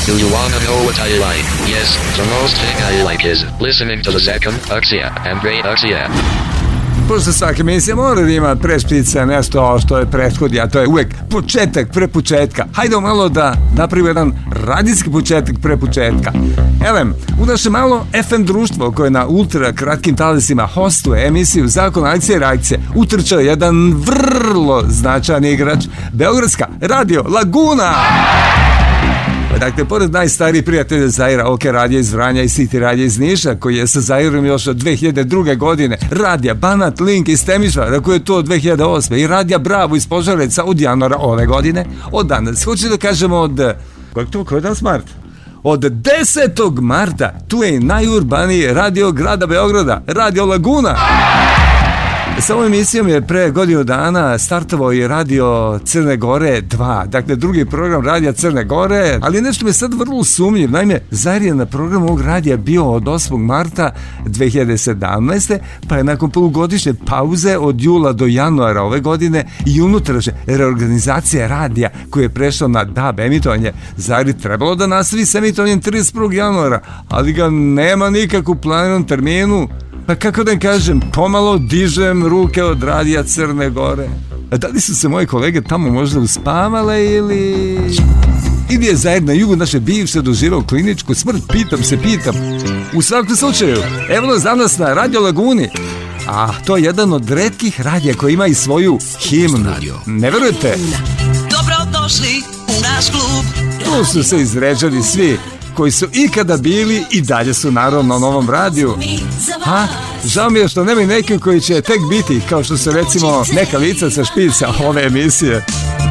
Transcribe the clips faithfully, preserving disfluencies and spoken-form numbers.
Do you wanna know what I like? Yes, the most thing I like is listening to the second Axia and Great Axia. Pošto svaka emisija mora da ima pre špica nešto što je prethodi, a to je uvek početak pre početka. Hajde malo da napravimo jedan radijski početak pre početka. Elem, u naše malo F M društvo koje na ultra kratkim talasima hostuje emisiju Zakon akcije i reakcije utrčao jedan vrlo značajan igrač, Beogradska radio Laguna. Dakle, pored najstarijih prijatelja Zaira, OK radija iz Vranja i City radija iz Niša, koji je sa Zairom još od dve hiljade druge. godine, radija Banat Link iz Temišvara, koji je to od dve hiljade osme. i radija Bravo iz Požareca od januara ove godine, od danas. Hoću da kažemo od... Kojeg to? Koji je danas mart? Od desetog marta tu je najurbaniji radio grada Beograda, Radio Laguna. Sa ovom emisijom je pre godinu dana startovao i radio Crne Gore dva, dakle drugi program radija Crne Gore, ali nešto mi je sad vrlo sumnjiv. Naime, Zair je na programu ovog radija bio od osmog marta dve hiljade sedamnaeste. pa je nakon polugodišnje pauze od jula do januara ove godine i unutrašnje reorganizacije radija koji je prešao na D A B emitovanje, Zair trebalo da nastavi s emitovanjem trideset prvog januara, ali ga nema nikak u planiranom terminu. Pa kako da kažem, pomalo dižem ruke od radija Crne Gore. A da li su se moje kolege tamo možda uspavale ili... Ili je Zair na jugu naše bivše doživao kliničku smrt, pitam se, pitam. U svakom slučaju, evo nas danas na Radio Laguni. A to je jedan od retkih radija koji ima i svoju himnu. Ne verujete? Dobrodošli u naš klub. Tu su se izređali svi koji su ikada bili i dalje su naravno na novom radiju. Ha? Žao mi je što nema i neki koji će tek biti, kao što su recimo neka lica sa špica ove emisije.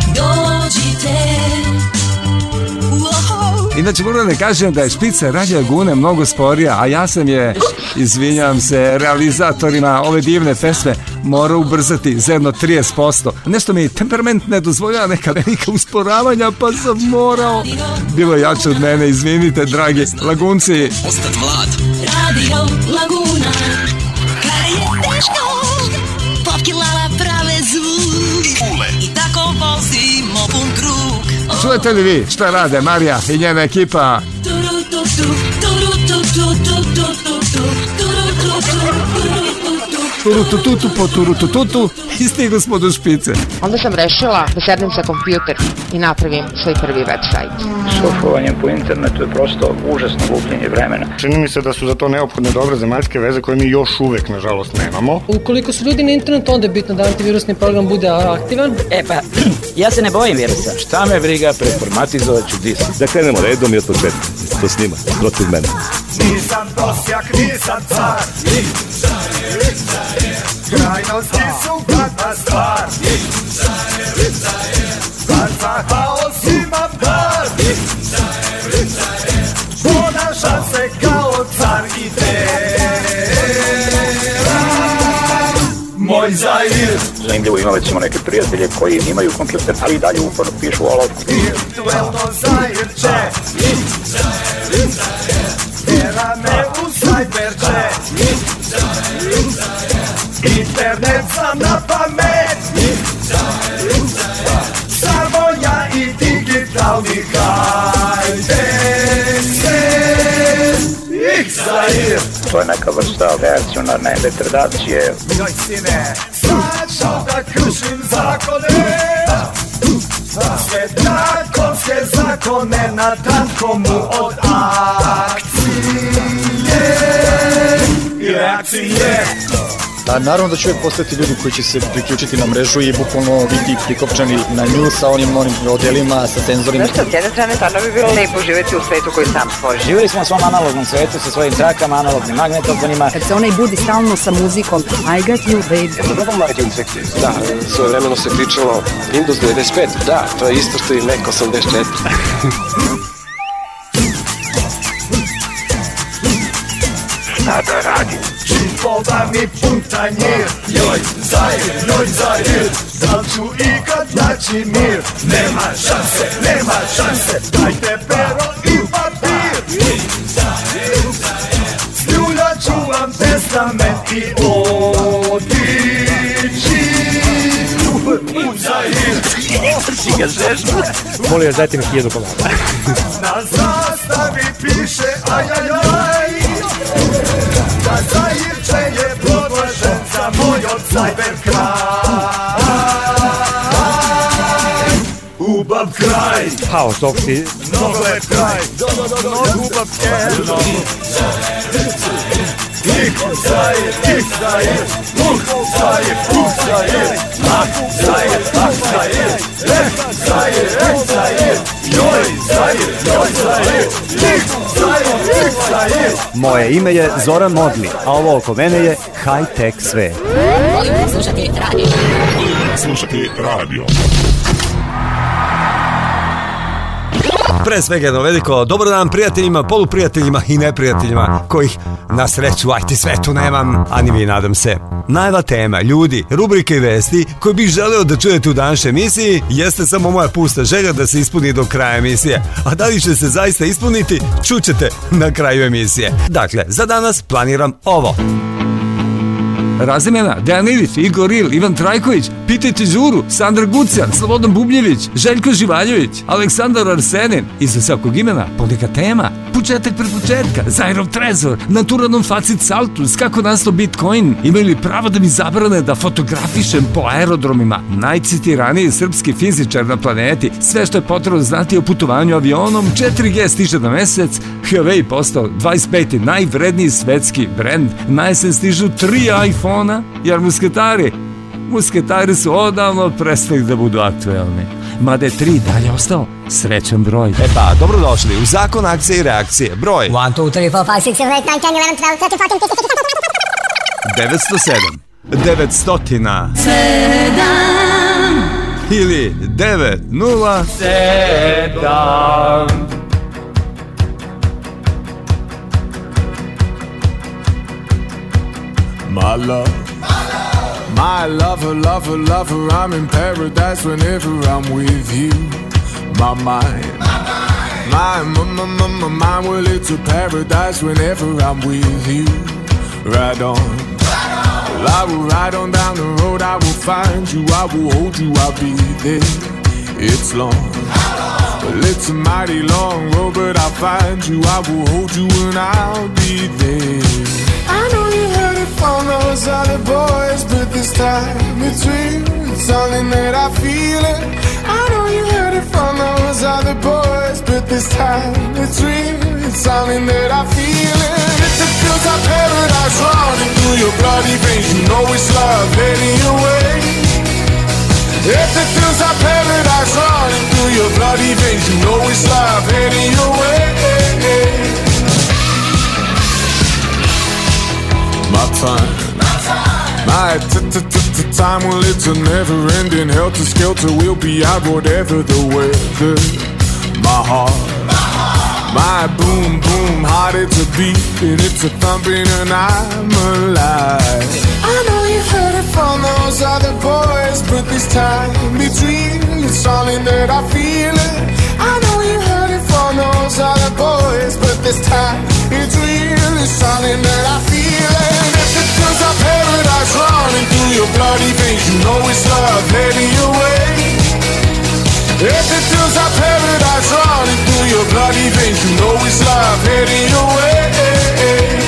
Inače moram da kažem da je špica Radio Lagune mnogo sporija, a ja sam je, izvinjam se realizatorima ove divne pesme, morao ubrzati za jedno trideset posto. Nešto mi temperament ne dozvoljava, neka velika usporavanja, pa sam morao. Bilo je jače od mene, izvinite dragi Lagunci. Ostat mlad. Radio Laguna. Kada je teško, popke lala prave zvuk. I tako vozimo pun krug. Čujete li vi šta rade Marija i njena ekipa? Turutututu po turutututu i stigli smo do špice. Onda sam rešila da sednem sa kompjuter i napravim svoj prvi web sajt. Surfovanje po internetu je prosto užasno gubljenje vremena. Čini mi se da su za to neophodne dobre zemaljske veze koje mi još uvek nažalost nemamo. Ukoliko su ljudi na internetu, onda je bitno da antivirusni program bude aktivan. E pa, ja se ne bojim virusa. Šta me briga, preformatizovat ću disk. Da krenemo redom i od početka. To snima, protiv mene. Nisam prosjak, nisam car. Krajnosti su gadna stvar. Car za haos imam dar. Ponašam se kao car i moj Zair. Zanimljivo imam recimo neke prijatelje koji imaju kompjuter, ali i dalje uporno pišu olovku. Virtuelno Zairče. Tera me u sajberče. Internet sam na pamet. Samo ja i digitalni hajde se. Ih Zair. To je neka vrsta reakcionarne degradacije. Joj sine, sad ću da kršim zakone. Sve drakonske zakone na tankomu od akcije i reakcije. Da, naravno da će uvijek postati ljudi koji će se priključiti na mrežu i bukvalno biti prikopčani na nju sa onim onim odelima, sa senzorima. Znaš što, s jedne strane, stvarno bi bilo lepo živjeti u svetu koji sam stvorio. Živjeli smo u svom analognom svetu sa svojim trakama, analognim magnetofonima. Kad se onaj budi stalno sa muzikom, I got you, babe. Da, svoje vremeno se pričalo Windows devedeset pet, da, to je isto što i Mac osamdeset četiri. Šta da radim? Čipova mi pun tanjir. Joj Zair, joj Zair. Da li ću ikad naći mir? Nema šanse, nema šanse. Dajte pero i papir. Sljuljat ću vam testament i otići u Zair. Molio, dajte mi hiljadu komada. Nazad piše ajajaj. Da Zairče je podložen za moj od cyberkraj. Ubab kraj. Hao, tog ti. Nogomet kraj. Ubab kraj. Ik Zair, ik Zair, uh Zair, uh Zair, ah Zair, ah Zair, eh Zair, eh Zair, joj Zair, joj Zair, ik Zair, ik Zair. Moje ime je Zoran Modli, a ovo oko mene je high-tech sve. Volim slušati radio. Slušati radio. Pre svega jedno veliko dobro dan prijateljima, poluprijateljima i neprijateljima kojih na sreću ajti svetu nemam, a ni vi nadam se. Najva tema, ljudi, rubrike i vesti koje bih želeo da čujete u današnjoj emisiji jeste samo moja pusta želja da se ispuni do kraja emisije. A da li će se zaista ispuniti, čućete na kraju emisije. Dakle, za danas planiram ovo. Razimena, Dejan Ilić, Igor Il, Ivan Trajković, Pitajte Đuru, Sandra Gucan, Slobodan Bubnjević, Željko Živaljević, Aleksandar Arsenin. Iza svakog imena poneka tema, početak pre početka, Zairov trezor, Naturanom facit saltus, kako nastao Bitcoin, imaju li pravo da mi zabrane da fotografišem po aerodromima, najcitiraniji srpski fizičar na planeti, sve što je potrebno znati o putovanju avionom, četiri G stiže na mesec, Huawei postao dvadeset peti najvredniji svetski brend, na jesen stižu tri iPhone-a, jer musketari, musketari su odavno prestali da budu aktuelni. Mada je tri dalje ostao srećan broj. E pa, dobrodošli u zakon akcije i reakcije. Broj jedan, dva, tri, četiri, pet, šest, sedam, osam, devet, devetsto sedam, devetsto Sedam ili devet nula sedam. My love, my lover, lover, lover, I'm in paradise whenever I'm with you. My mind, my, my, my, my, my mind, well it's a paradise whenever I'm with you. Ride on, well, I will ride on down the road, I will find you, I will hold you, I'll be there. It's long, well it's a mighty long road, but I'll find you, I will hold you and I'll be there. I know you heard it from those other boys, but this time it's real, it's something that I feel it. I know you heard it from those other boys, but this time it's real, it's something that I feel it. If it feels like paradise running through your bloody veins, you know it's love heading your way. If it feels like paradise running through your bloody veins, you know it's love heading your way. My time, my t-t-t-t-time, well it's a never-ending helter-skelter, we'll be out whatever the weather. My heart, my boom-boom heart, it's a beat and it's a thumping and I'm alive. I know you heard it from those other boys, but this time it's real, it's something that I feel it. I know you heard it from those other boys, but this time it's real, it's something that I feel it. If it feels like paradise running through your bloody veins, you know it's love heading your way. If it feels like paradise running through your bloody veins, you know it's love heading your way.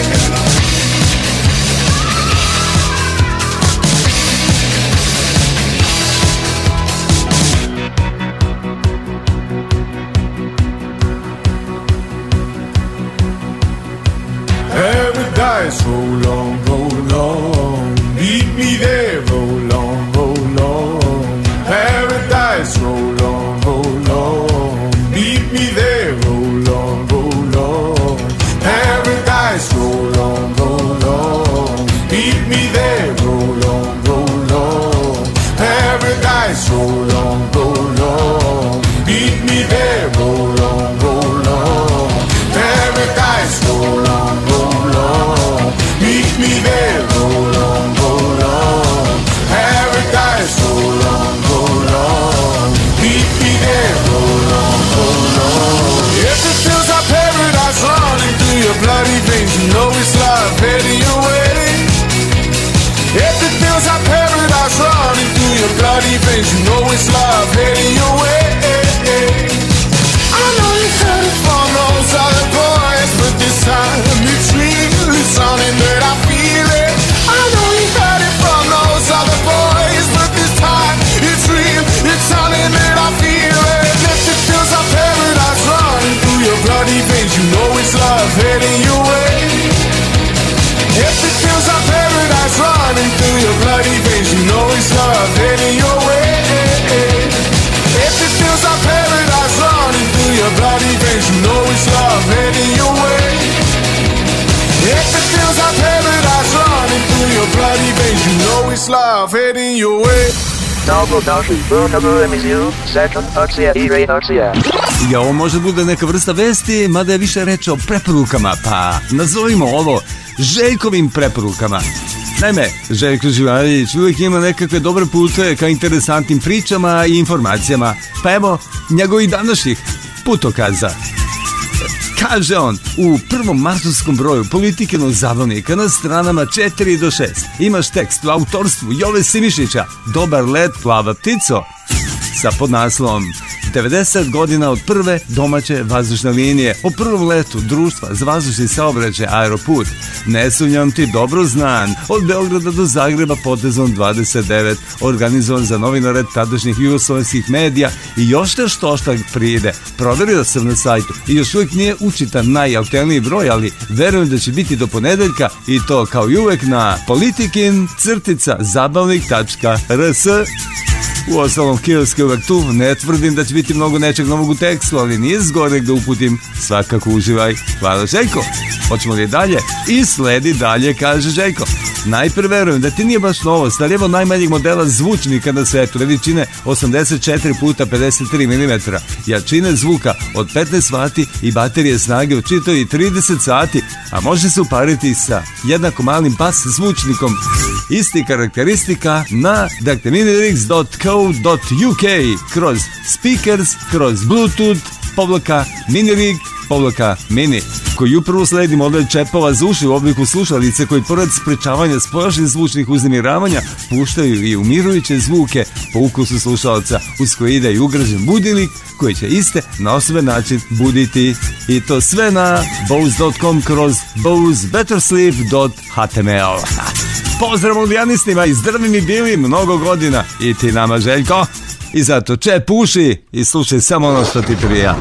Paradise, roll on, roll on, meet me there, roll on, roll on. Paradise, roll on, roll on, meet me there, roll on, roll on. Paradise, roll on, roll on, meet me there, roll on, roll on. Paradise, roll on, roll on, meet me there, roll on, roll on. Paradise, roll on, roll on, meet me there. love heading your way. If it feels like paradise running through your bloody veins, you know it's love heading your way. If it feels like paradise running through your bloody veins, you know it's love heading your way. If it feels like paradise running through your bloody veins, you know it's love heading your way. Dobrodošli u novu emisiju Second Akcija i Ray Akcija. I ovo može bude neka vrsta vesti, mada je više reč o preporukama, pa nazovimo ovo Željkovim preporukama. Naime, Željko Živaljić uvijek ima nekakve dobre puteve ka interesantnim pričama i informacijama, pa evo njegovih današnjih putokaza. Kaže on, u prvom martovskom broju Politikinog zabavnika na stranama četiri do šest imaš tekst u autorstvu Jove Simišića, Dobar let, plava ptico, sa podnaslovom devedeset godina od prve domaće vazdušne linije, o prvom letu društva za vazdušni saobraćaj Aeroput. Ne sumnjam ti dobro znan, od Beograda do Zagreba potezom dvadeset devet, organizovan za novinare tadašnjih jugoslovenskih medija i još nešto šta pride. Proverio sam na sajtu i još uvijek nije učitan najaktuelniji broj, ali verujem da će biti do ponedeljka i to kao i uvek na politikin crtica zabavnik tačka rs. U ostalom, kiosk je uvek tu, ne tvrdim da će biti mnogo nečeg novog u tekstu, ali nije zgorek da uputim, svakako uživaj. Hvala Željko. Hoćemo li dalje? I sledi dalje, kaže Željko. Najpre verujem da ti nije baš novost, ali evo najmanjeg modela zvučnika na svetu, veličine osamdeset četiri puta pedeset tri milimetra, jačine zvuka od petnaest vati i baterije snage od čitavi trideset sati, a može se upariti sa jednako malim bas zvučnikom. Isti karakteristika na dakle minirix dot co dot u k kroz speakers, kroz bluetooth, povlaka minirig, povlaka mini, koji upravo sledi model čepova za uši u obliku slušalice koji pored sprečavanja spoljašnjih zvučnih uznemiravanja puštaju i umirujuće zvuke po ukusu slušalca, uz koji ide i ugrađen budilnik koji će iste na osoben način buditi. I to sve na bose dot com kroz bose better sleep dot h t m l. Pozdrav mondijanistima i zdravi mi bili mnogo godina i ti nama Željko. I zato čep uši i slušaj samo ono što ti prija.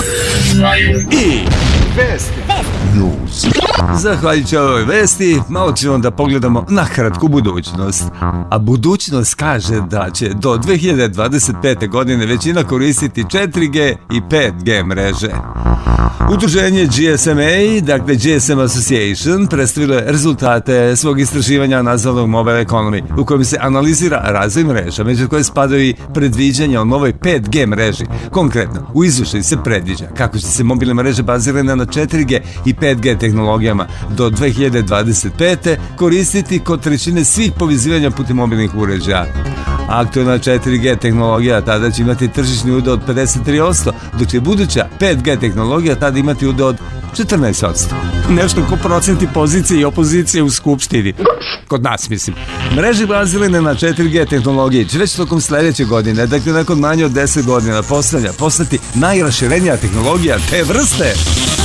I vesti. News. Zahvaljujući ovoj vesti, malo ćemo da pogledamo na kratku budućnost. A budućnost kaže da će do dve hiljade dvadeset pete. godine većina koristiti četiri G i pet G mreže. Udruženje G S M A, dakle G S M Association, predstavilo je rezultate svog istraživanja nazvanog Mobile Economy, u kojem se analizira razvoj mreža, među koje spadaju i predviđanja o novoj pet G mreži. Konkretno, u izvještaju se predviđa kako će se mobilne mreže bazirane na četiri G i pet G tehnologijama do dve hiljade dvadeset pete. koristiti kod trećine svih povezivanja putem mobilnih uređaja. Aktualna četiri G tehnologija tada će imati tržišni udeo od pedeset tri posto, dok će buduća pet G tehnologija tada imati udeo od četrnaest posto. Nešto ko procenti pozicije i opozicije u Skupštini. Kod nas, mislim. Mreže bazirane na četiri G tehnologije će već tokom sledeće godine, dakle nakon manje od deset godina, postavlja postati najraširenija tehnologija te vrste.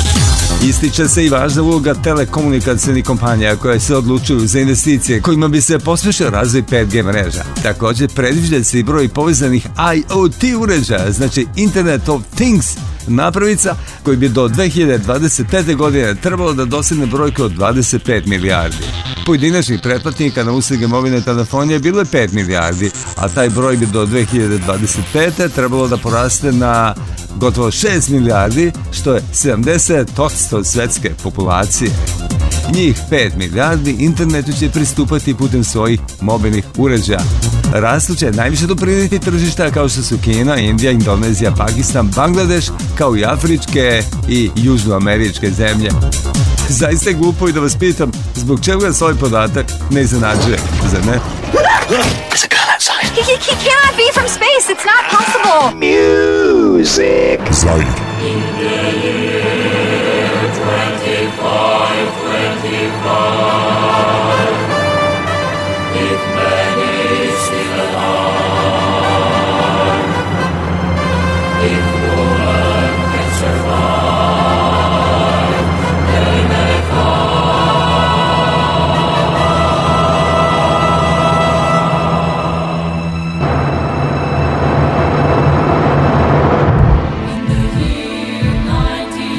Ističe se i važna uloga telekomunikacijnih kompanija koje se odlučuju za investicije kojima bi se pospešio razvoj pet G mreža. Također predviđa se i broj povezanih I O T uređaja, znači Internet of Things, napravica koji bi do dve hiljade dvadeset pete. godine trebalo da dosegne brojku od dvadeset pet milijardi. Pojedinačnih pretplatnika na usluge mobilne telefonije bilo je pet milijardi, a taj broj bi do dve hiljade dvadeset pete. trebalo da poraste na gotovo šest milijardi, što je sedamdeset posto svetske populacije. Njih pet milijardi internetu će pristupati putem svojih mobilnih uređaja. Rastu će najviše doprinijeti tržišta kao što su Kina, Indija, Indonezija, Pakistan, Bangladeš, kao i afričke i južnoameričke zemlje. Zaista je glupo i da vas pitam zbog čega se ovaj podatak ne iznenađuje, zar ne? There's a girl outside. He, he, he cannot be from space. It's not possible. Music. Zaid. In the year twenty-five twenty-five, if man is still alive, if woman can survive, they may find. In the year nineteen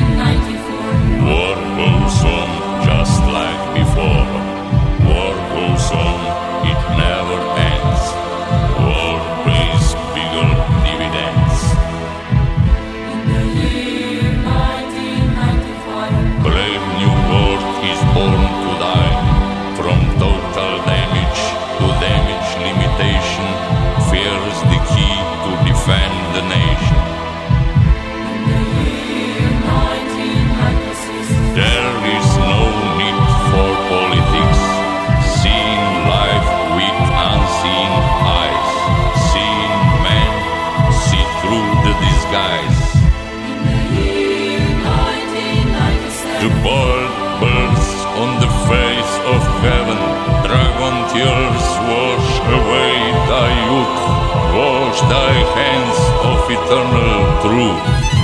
to bold birds on the face of heaven. Dragon tears wash away thy youth, wash thy hands of eternal truth.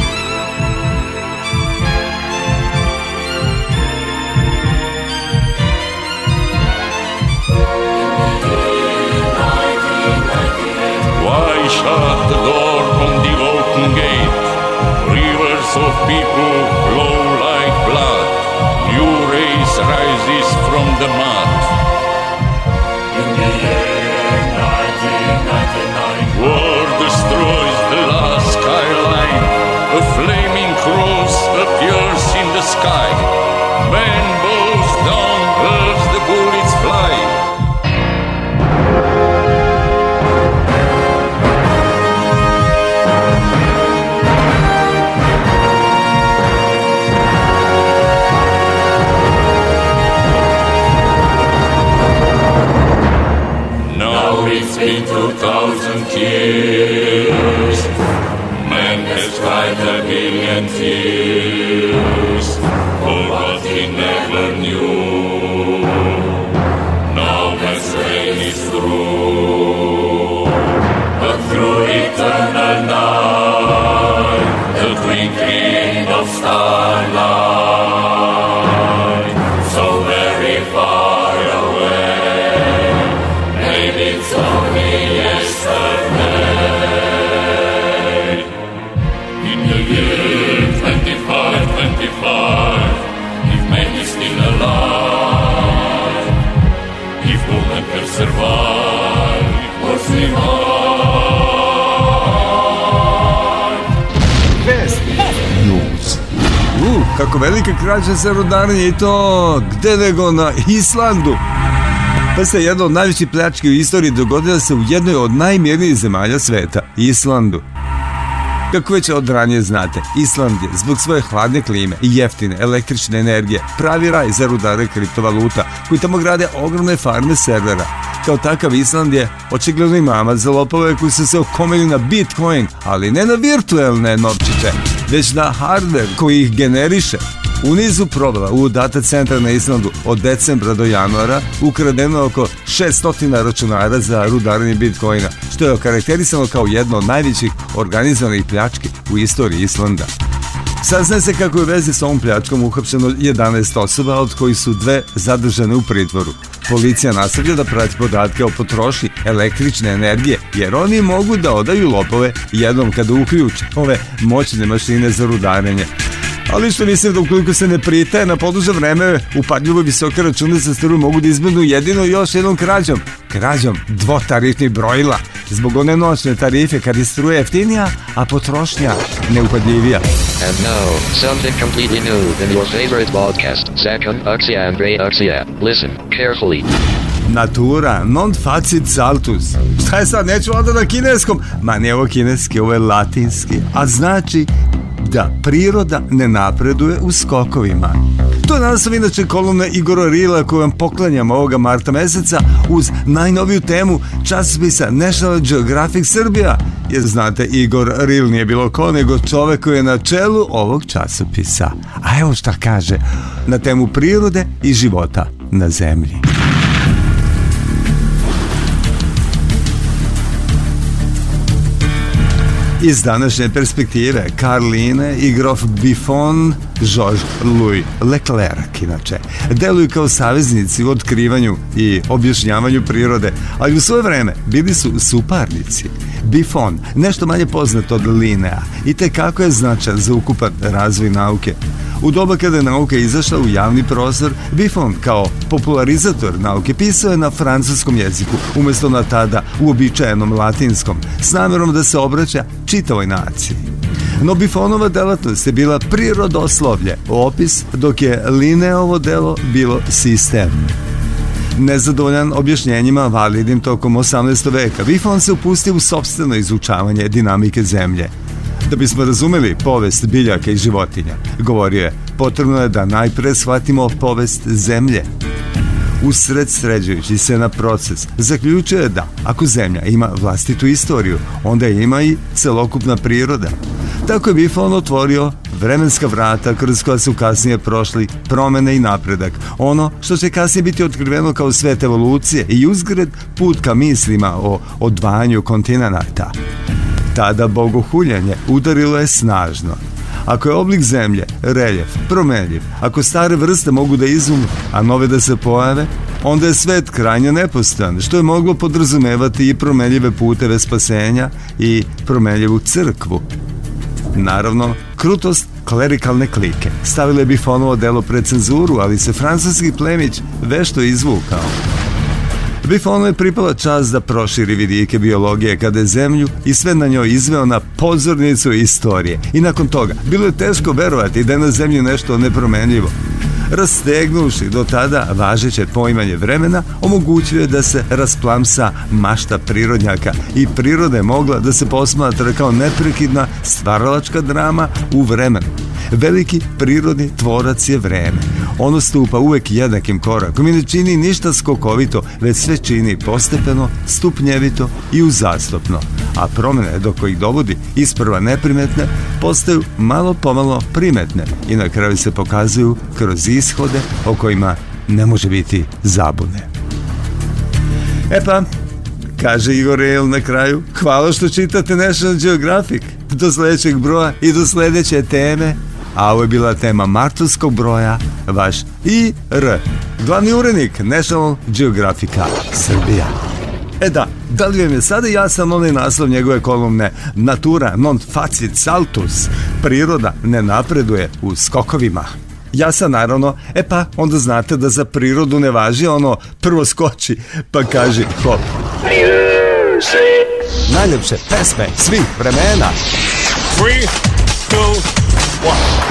Why shut the door on the open gate? Rivers of people flow like blood. New race rises from the mud. In the year nineteen ninety-nine, war destroys the last skyline. A flaming cross appears in the sky. Man bows down as the bullets fly. It's been two thousand years. Man has cried a billion tears for what he never knew. Now man's reign is through, but through eternal night, the twinkling of starlight, so very far away. It's only yesterday. In the year twenty-five twenty-five, if man is still alive, if woman can survive, what's revive? Vest. News. Uh, kako velika krađa za rudarenje i to gde nego na Islandu. Pa se jedna od najvećih pljački u istoriji dogodila se u jednoj od najmirnijih zemalja sveta, Islandu. Kako već od ranije znate, Island je zbog svoje hladne klime i jeftine električne energije pravi raj za rudare kriptovaluta koji tamo grade ogromne farme servera. Kao takav Island je očigledno i mama za lopove koji su se okomili na Bitcoin, ali ne na virtuelne novčiće, već na hardware koji ih generiše. U nizu probala u data centra na Islandu od decembra do januara ukradeno oko šesto računara za rudarenje Bitcoina, što je okarakterisano kao jedno od najvećih organizovanih pljački u istoriji Islanda. Saznaje se kako je u vezi s ovom pljačkom uhapšeno jedanaest osoba, od kojih su dve zadržane u pritvoru. Policija nastavlja da prati podatke o potrošnji električne energije, jer oni mogu da odaju lopove jednom kada uključe ove moćne mašine za rudarenje. Ali što mislim da ukoliko se ne pritaje na poduže vreme, upadljivo visoke račune za struju mogu da izbjegnu jedino još jednom krađom. Krađom dvotarifnih brojila. Zbog one noćne tarife kad je struja jeftinija, a potrošnja neupadljivija. And now, something completely new in your favorite podcast, Zakon Akcija and Ray Akcija. Listen carefully. Natura non facit saltus. Šta je sad, neću onda na kineskom? Ma nije ovo kineski, ovo je latinski. A znači da priroda ne napreduje u skokovima. To je naslov inače kolumna Igora Rila koju vam poklanjam ovoga marta meseca uz najnoviju temu časopisa National Geographic Srbija. Jer znate, Igor Ril nije bilo ko nego čovek koji je na čelu ovog časopisa. A evo šta kaže na temu prirode i života na zemlji. Iz današnje perspektive, Karline i grof Buffon, Georges-Louis Leclerc, inače, deluju kao saveznici u otkrivanju i objašnjavanju prirode, ali u svoje vreme bili su suparnici. Buffon, nešto manje poznat od Linnea, i tekako je značajan za ukupan razvoj nauke. U doba kada je nauka izašla u javni prostor, Buffon kao popularizator nauke pisao je na francuskom jeziku, umjesto na tada uobičajenom latinskom, s namjerom da se obraća čitavoj naciji. No Buffonova delatnost je bila prirodoslovlje, opis, dok je Linneovo delo bilo sistem. Nezadovoljan objašnjenjima validnim tokom osamnaestog veka, Buffon se upustio u sopstveno izučavanje dinamike zemlje. Da bismo razumeli povest biljaka i životinja, govorio je, potrebno je da najpre shvatimo povest zemlje. Usred sređujući se na proces, zaključuje je da, ako zemlja ima vlastitu istoriju, onda ima i celokupna priroda. Tako je Buffon otvorio vremenska vrata kroz koja su kasnije prošli promene i napredak. Ono što će kasnije biti otkriveno kao svet evolucije i uzgred put ka mislima o odvajanju kontinenata. Tada bogohuljenje udarilo je snažno. Ako je oblik zemlje, reljef, promenljiv, ako stare vrste mogu da izumru, a nove da se pojave, onda je svet krajnje nepostojan, što je moglo podrazumevati i promenljive puteve spasenja i promenljivu crkvu. Naravno, krutost klerikalne klike stavile bi Biffonovo delo pred cenzuru, ali se francuski plemić vešto izvukao. Biffonu je pripala čast da proširi vidike biologije kada je zemlju i sve na njoj izveo na pozornicu istorije. I nakon toga bilo je teško verovati da je na zemlji nešto nepromenljivo. Rastegnuši do tada važeće poimanje vremena, omogućio je da se rasplamsa mašta prirodnjaka i priroda je mogla da se posmatra kao neprekidna stvaralačka drama u vremenu. Veliki prirodni tvorac je vreme. Ono stupa uvek jednakim korakom i ne čini ništa skokovito, već sve čini postepeno, stupnjevito i uzastopno. A promene do kojih dovodi isprva neprimetne, postaju malo pomalo primetne i na kraju se pokazuju kroz ishode o kojima ne može biti zabune. E pa, kaže Igor Rejl na kraju, hvala što čitate National Geographic. Do sledećeg broja i do sledeće teme. A ovo je bila tema martovskog broja, vaš I R, glavni urednik National Geographica Srbija. E da, da li vam je sada jasan onaj naslov njegove kolumne Natura non facit saltus, priroda ne napreduje u skokovima? Jasan naravno, e pa onda znate da za prirodu ne važi ono prvo skoči pa kaži hop. Najljepše pesme svih vremena. Three, two, one.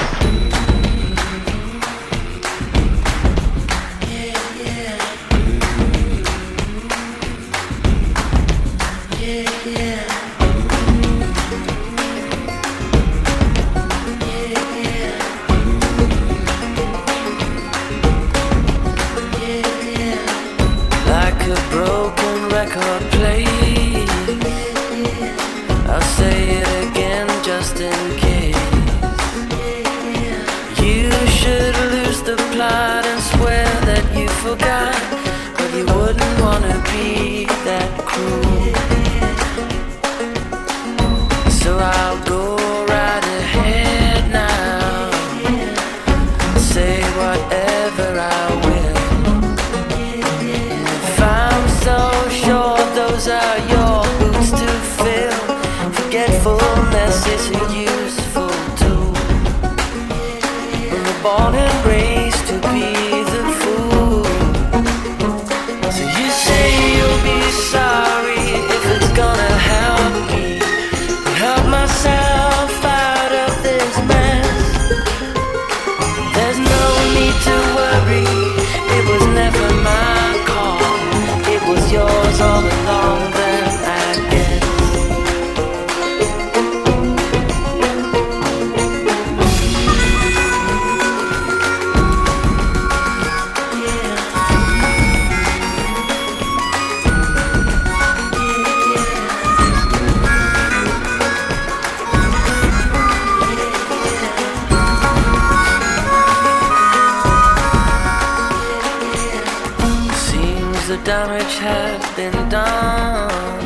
Damage had been done.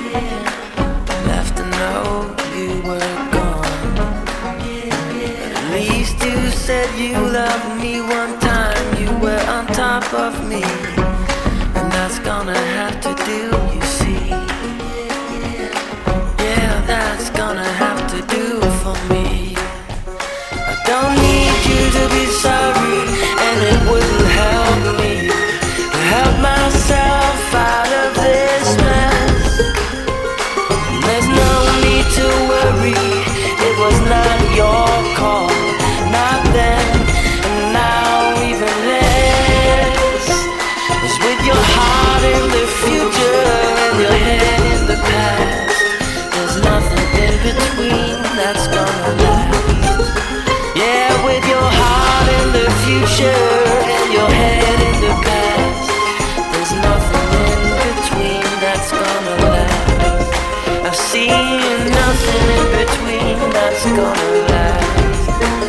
Left to know you were gone. But at least you said you loved me one time. You were on top of me, and that's gonna have to do, you see. Yeah, that's gonna have to do for me. I don't need you to be sorry, and it wouldn't help me help myself out of this mess. There's no need to worry, it was not your call, not then, and now even less. It's with your heart in the future and your head in the past. There's nothing in between that's gonna last. Yeah, with your heart in the future and your head in the past. There's nothing in between that's gonna last. I've seen nothing in between that's gonna last.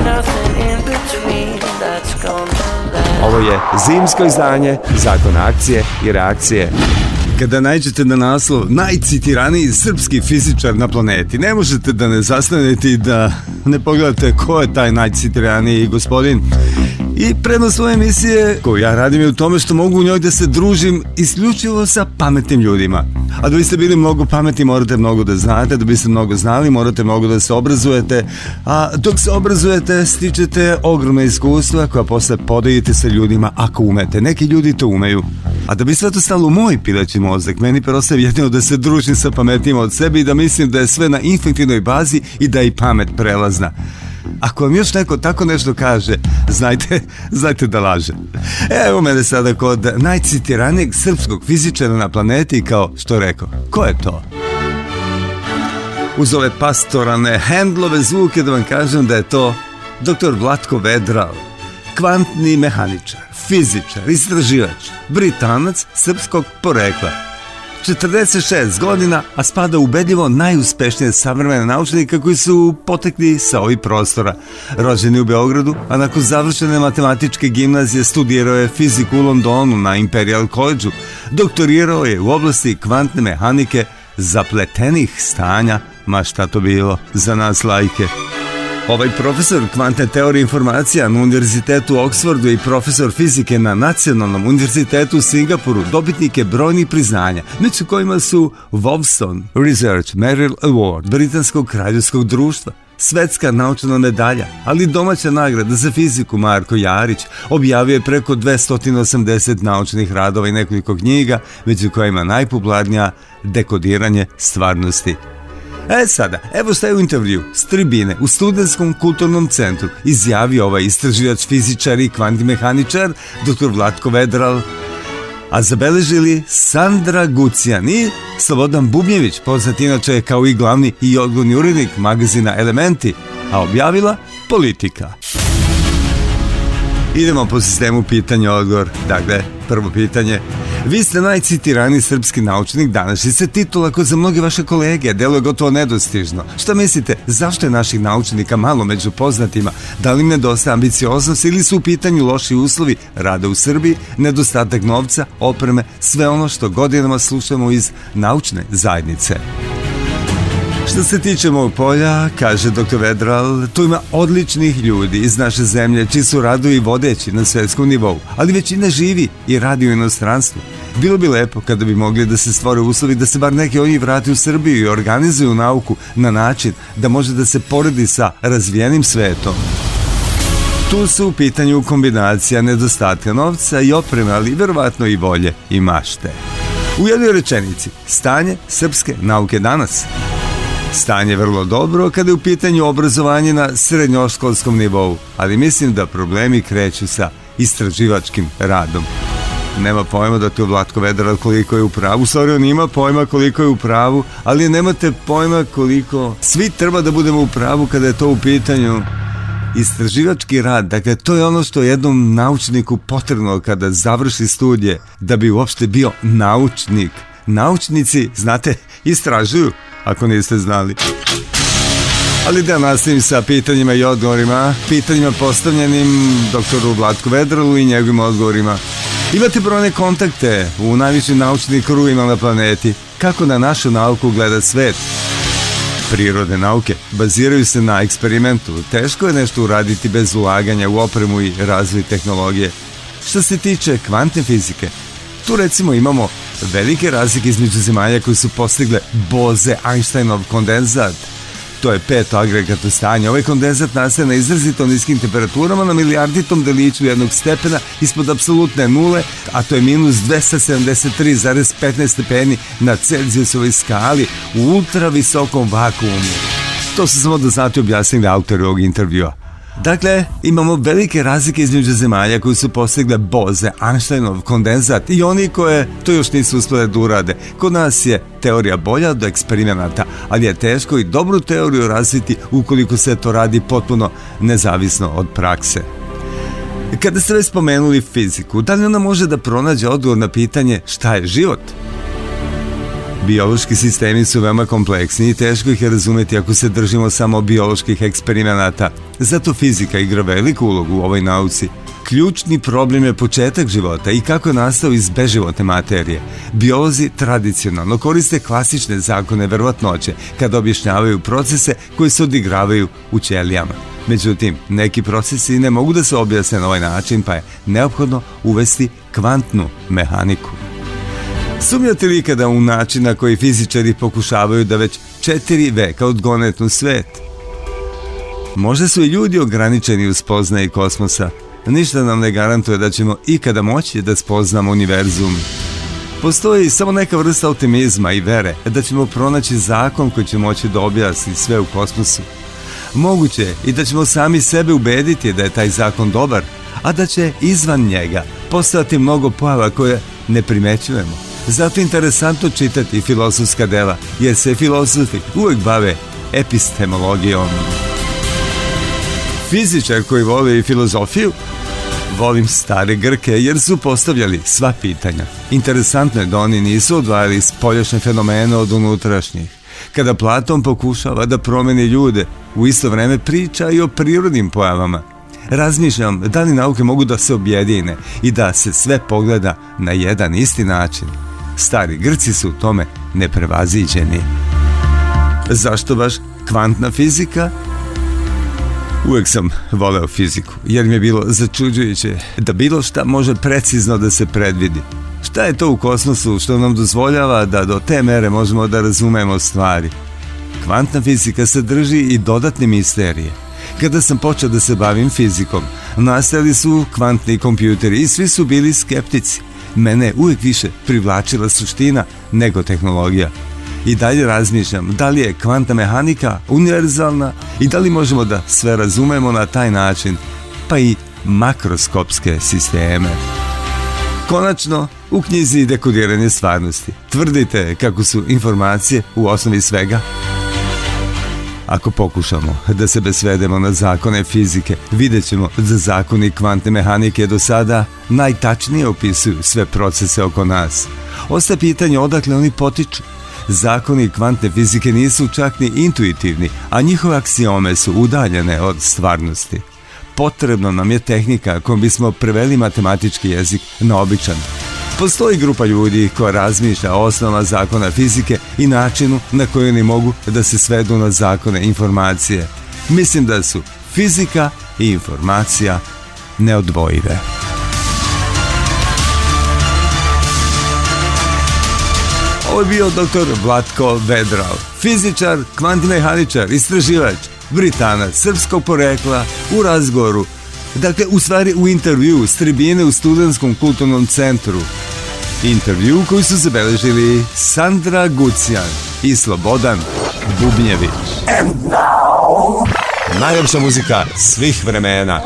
nothing in between that's gonna last. Ovo je zimsko izdanje Zakona akcije i reakcije. Kada nađete na naslov najcitiraniji srpski fizičar na planeti, ne možete da ne zastanete i da ne pogledate ko je taj najcitiraniji gospodin. I prednost ove emisije koju ja radim je u tome što mogu u njoj da se družim isključivo sa pametnim ljudima. A da biste bili mnogo pametni morate mnogo da znate, da biste mnogo znali morate mnogo da se obrazujete, a dok se obrazujete stičete ogromna iskustva koja posle podelite sa ljudima ako umete. Neki ljudi to umeju. A da bi sve to stalo u moj pileći mozak, meni preostaje jedino da se družim sa pametnijima od sebe i da mislim da je sve na infektivnoj bazi i da je i pamet prelazna. Ako vam još neko tako nešto kaže, znajte, znajte da laže. Evo mene sada kod najcitiranijeg srpskog fizičara na planeti, kao što rekao. Ko je to? Uz ove pastorane hendlove zvuke da vam kažem da je to doktor Vlatko Vedral, kvantni mehaničar, fizičar, istraživač, Britanac srpskog porekla. četrdeset šest godina, a spada ubedljivo najuspešnije savremene naučnike koji su potekli sa ovih prostora. Rođen je u Beogradu, a nakon završene matematičke gimnazije studirao je fiziku u Londonu na Imperial College-u. Doktorirao je u oblasti kvantne mehanike zapletenih stanja, ma šta to bilo za nas lajke. Ovaj profesor kvantne teorije informacija na Univerzitetu u Oksfordu i profesor fizike na Nacionalnom univerzitetu u Singapuru dobitnik je brojnih priznanja, među kojima su Wolfson Research Medal Award Britanskog kraljevskog društva, svetska naučna medalja, ali domaća nagrada za fiziku Marko Jarić. Objavio je preko dvesta osamdeset naučnih radova i nekoliko knjiga, među kojima najpopularnija Dekodiranje stvarnosti. E sada, evo šta je u intervju s tribine u Studentskom kulturnom centru izjavio ovaj istraživač, fizičar i kvantni mehaničar doktor Vlatko Vedral, a zabeležili Sandra Gucijan i Slobodan Bubnjević, poznat inače kao i glavni i odgovorni urednik magazina Elementi, a objavila Politika. Idemo po sistemu pitanja-odgovor. Dakle, prvo pitanje. Vi ste najcitiraniji srpski naučnik danas i se titula ko za mnoge vaše kolege deluje gotovo nedostižno. Šta mislite, zašto je naših naučnika malo među poznatima? Da li im nedostaje ambicioznost ili su u pitanju loši uslovi rada u Srbiji, nedostatak novca, opreme, sve ono što godinama slušamo iz naučne zajednice? Što se tiče mog polja, kaže doktor Vedral, tu ima odličnih ljudi iz naše zemlje čiji su radovi vodeći na svetskom nivou, ali većina živi i radi u inostranstvu. Bilo bi lepo kada bi mogli da se stvore uslovi da se bar neki od njih vrati u Srbiju i organizuju nauku na način da može da se poredi sa razvijenim svetom. Tu su u pitanju kombinacija nedostatka novca i opreme, ali verovatno i volje i mašte. U jednoj rečenici, stanje srpske nauke danas. Stanje je vrlo dobro kada je u pitanju obrazovanje na srednjoškolskom nivou, ali mislim da problemi kreću sa istraživačkim radom. Nema pojma da tu Vlatko Vedral koliko je u pravu, sorry, on ima pojma koliko je u pravu, ali nemate pojma koliko svi treba da budemo u pravu kada je to u pitanju istraživački rad. Dakle, to je ono što je jednom naučniku potrebno kada završi studije da bi uopšte bio naučnik. Naučnici, znate, istražuju, ako niste znali. Ali da nastavim sa pitanjima i odgovorima, pitanjima postavljenim doktoru Vlatku Vedralu i njegovim odgovorima. Imate brojne kontakte u najvišim naučnim krugovima na planeti. Kako na našu nauku gleda svet? Prirodne nauke baziraju se na eksperimentu. Teško je nešto uraditi bez ulaganja u opremu i razvoj tehnologije. Što se tiče kvantne fizike, tu recimo imamo velike razlike između zemalja koji su postigle Bose-Einsteinov kondenzat. To je peto agregatno stanje. Ovaj kondenzat nastaje na izrazito niskim temperaturama na milijarditom deliću jednog stepena ispod apsolutne nule, a to je minus dvesta sedamdeset tri zarez petnaest stepeni na Celzijusovoj skali u ultravisokom vakuumu. To su samo da znate objasnili autori ovog intervjua. Dakle, imamo velike razlike između zemalja koji su postigle Bose-Einsteinov kondenzat i oni koje to još nisu uspjeli da urade. Kod nas je teorija bolja do eksperimenata, ali je teško i dobru teoriju razviti ukoliko se to radi potpuno nezavisno od prakse. Kada ste već spomenuli fiziku, da li ona može da pronađe odgovor na pitanje šta je život? Biološki sistemi su veoma kompleksni i teško ih je razumeti ako se držimo samo bioloških eksperimenata. Zato fizika igra veliku ulogu u ovoj nauci. Ključni problem je početak života i kako je nastao iz beživotne materije. Biolozi tradicionalno koriste klasične zakone verovatnoće kada objašnjavaju procese koji se odigravaju u ćelijama. Međutim, neki procesi ne mogu da se objasne na ovaj način, pa je neophodno uvesti kvantnu mehaniku. Sumnjate li ikada u način na koji fizičari pokušavaju da već četiri veka odgonetnu svet? Možda su i ljudi ograničeni u spoznaji kosmosa. Ništa nam ne garantuje da ćemo ikada moći da spoznamo univerzum. Postoji samo neka vrsta optimizma i vere da ćemo pronaći zakon koji će moći da objasni sve u kosmosu. Moguće je i da ćemo sami sebe ubediti da je taj zakon dobar, a da će izvan njega postojati mnogo pojava koje ne primećujemo. Zato je interesantno čitati filozofska dela, jer se filozofi uvek bave epistemologijom. Fizičar koji voli filozofiju, volim stare Grke jer su postavljali sva pitanja. Interesantno je da oni nisu odvajali spoljašnje fenomene od unutrašnjih. Kada Platon pokušava da promeni ljude, u isto vreme priča i o prirodnim pojavama. Razmišljam da li nauke mogu da se objedine i da se sve pogleda na jedan isti način. Stari Grci su u tome neprevaziđeni. Zašto baš kvantna fizika? Uvek sam voleo fiziku, jer mi je bilo začuđujuće da bilo šta može precizno da se predvidi. Šta je to u kosmosu što nam dozvoljava da do te mere možemo da razumemo stvari? Kvantna fizika sadrži i dodatne misterije. Kada sam počeo da se bavim fizikom, nastali su kvantni kompjuteri i svi su bili skeptici. Mene je uvek više privlačila suština nego tehnologija. I dalje razmišljam da li je kvantna mehanika univerzalna i da li možemo da sve razumemo na taj način, pa i makroskopske sisteme. Konačno, u knjizi Dekodiranje stvarnosti tvrdite kako su informacije u osnovi svega. Ako pokušamo da se besvedemo na zakone fizike, vidjet ćemo da zakoni kvantne mehanike do sada najtačnije opisuju sve procese oko nas. Ostaje pitanje odakle oni potiču. Zakoni kvantne fizike nisu čak ni intuitivni, a njihove aksiome su udaljene od stvarnosti. Potrebno nam je tehnika kojom bismo preveli matematički jezik na običan. Postoji grupa ljudi koja razmišlja o osnovama zakona fizike i načinu na koji oni mogu da se svedu na zakone informacije. Mislim da su fizika i informacija neodvojive. Ovo je bio doktor Vlatko Vedral, fizičar, kvantni mehaničar, istraživač, Britanac, srpskog porekla, u razgovoru, dakle u stvari u intervju s tribine u Studentskom kulturnom centru. Intervju koji su zabeležili Sandra Gucijan i Slobodan Bubnjević. Najljepša muzika svih vremena.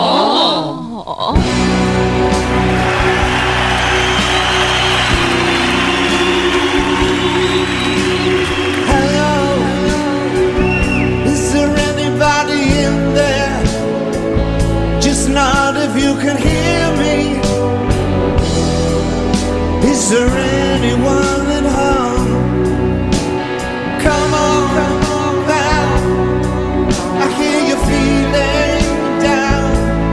Not if you can hear me. Is there anyone at home? Come on, come on now. I hear you feeling down.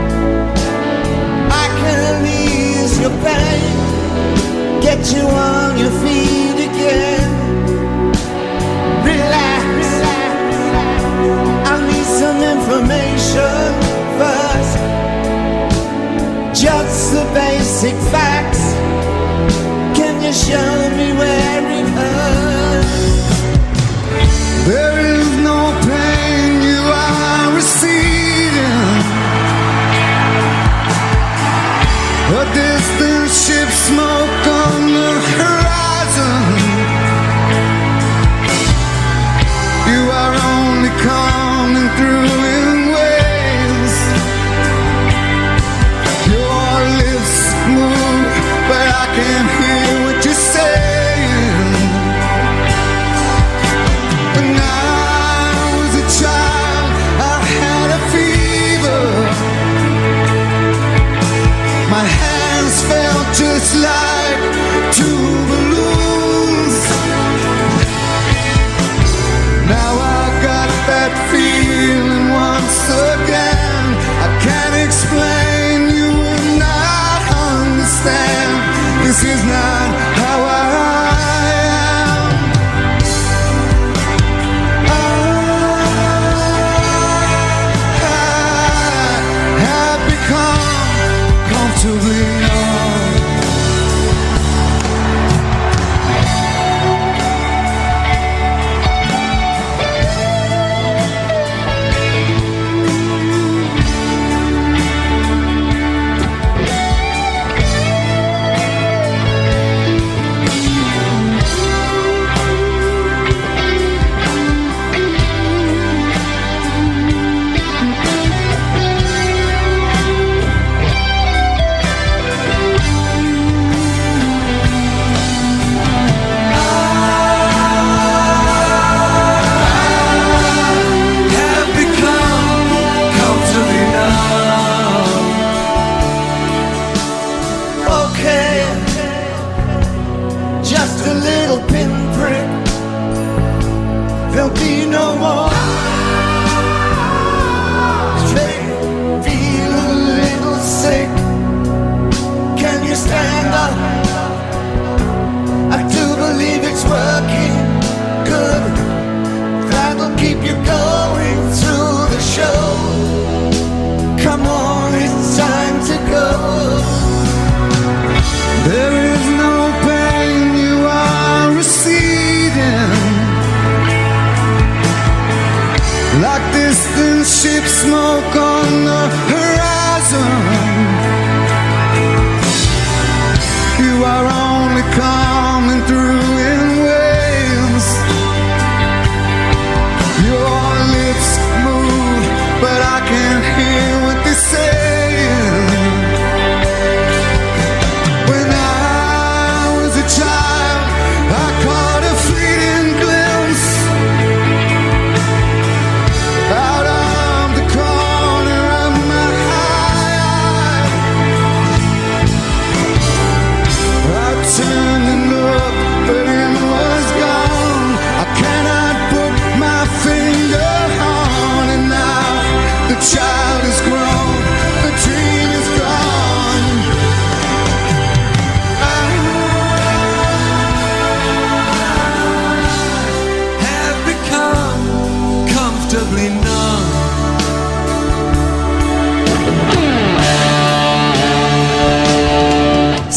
I can ease your pain, get you on your feet again. Relax, I need some information first. Just the basic facts. Can you show me where it hurts? There is no pain you are receiving. A distant ship smoke on the horizon. You are only coming through in waves. Your lips move, but I can't hear what you say.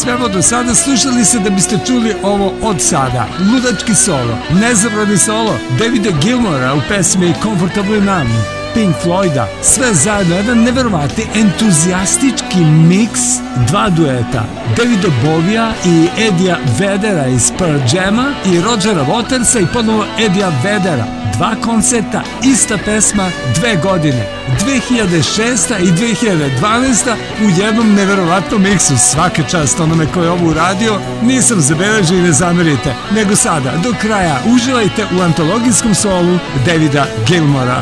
sve ovo do sada, slušali se da biste čuli ovo od sada. Ludački solo, nezabrani solo Davida Gilmora u pesmi Comfortably Numb, Pink Floyda, sve zajedno jedan neverovatni entuzijastički miks, dva dueta, Davida Bovija i Edija Vedera iz Pearl Jama i Rodgera Watersa i ponovo Edija Vedera. Dva koncerta, ista pesma, dve godine, dve hiljade šesta i dve hiljade dvanaesta u jednom neverovatnom miksu. Svaka čast onome ko je ovo uradio, nisam zabeležio i ne zamerite, nego sada, do kraja, uživajte u antologijskom solu Davida Gilmora.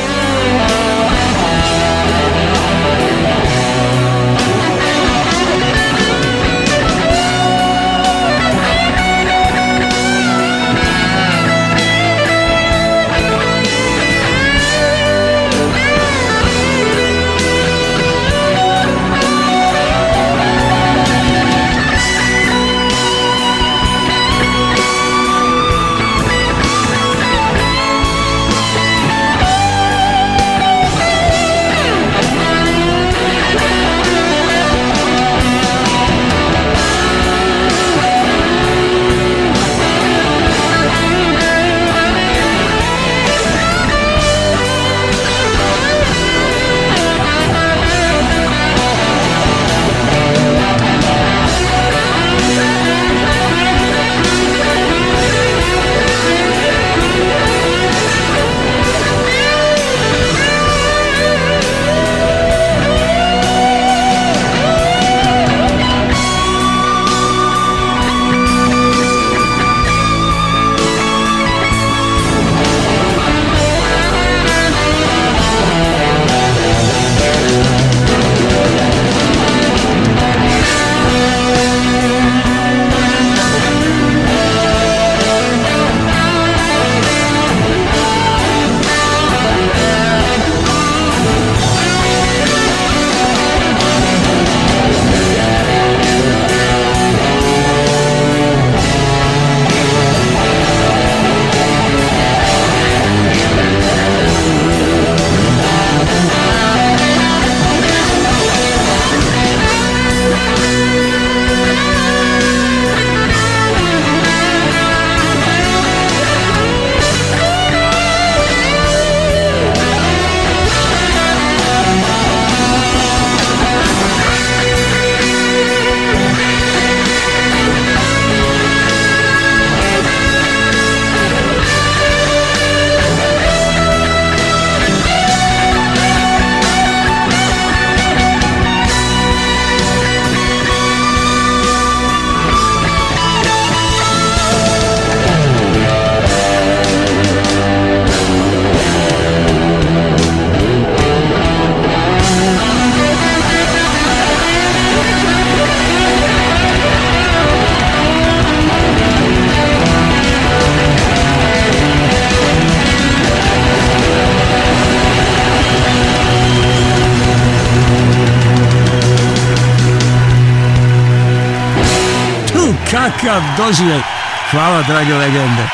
Kakav doživljaj. Hvala, drage legende.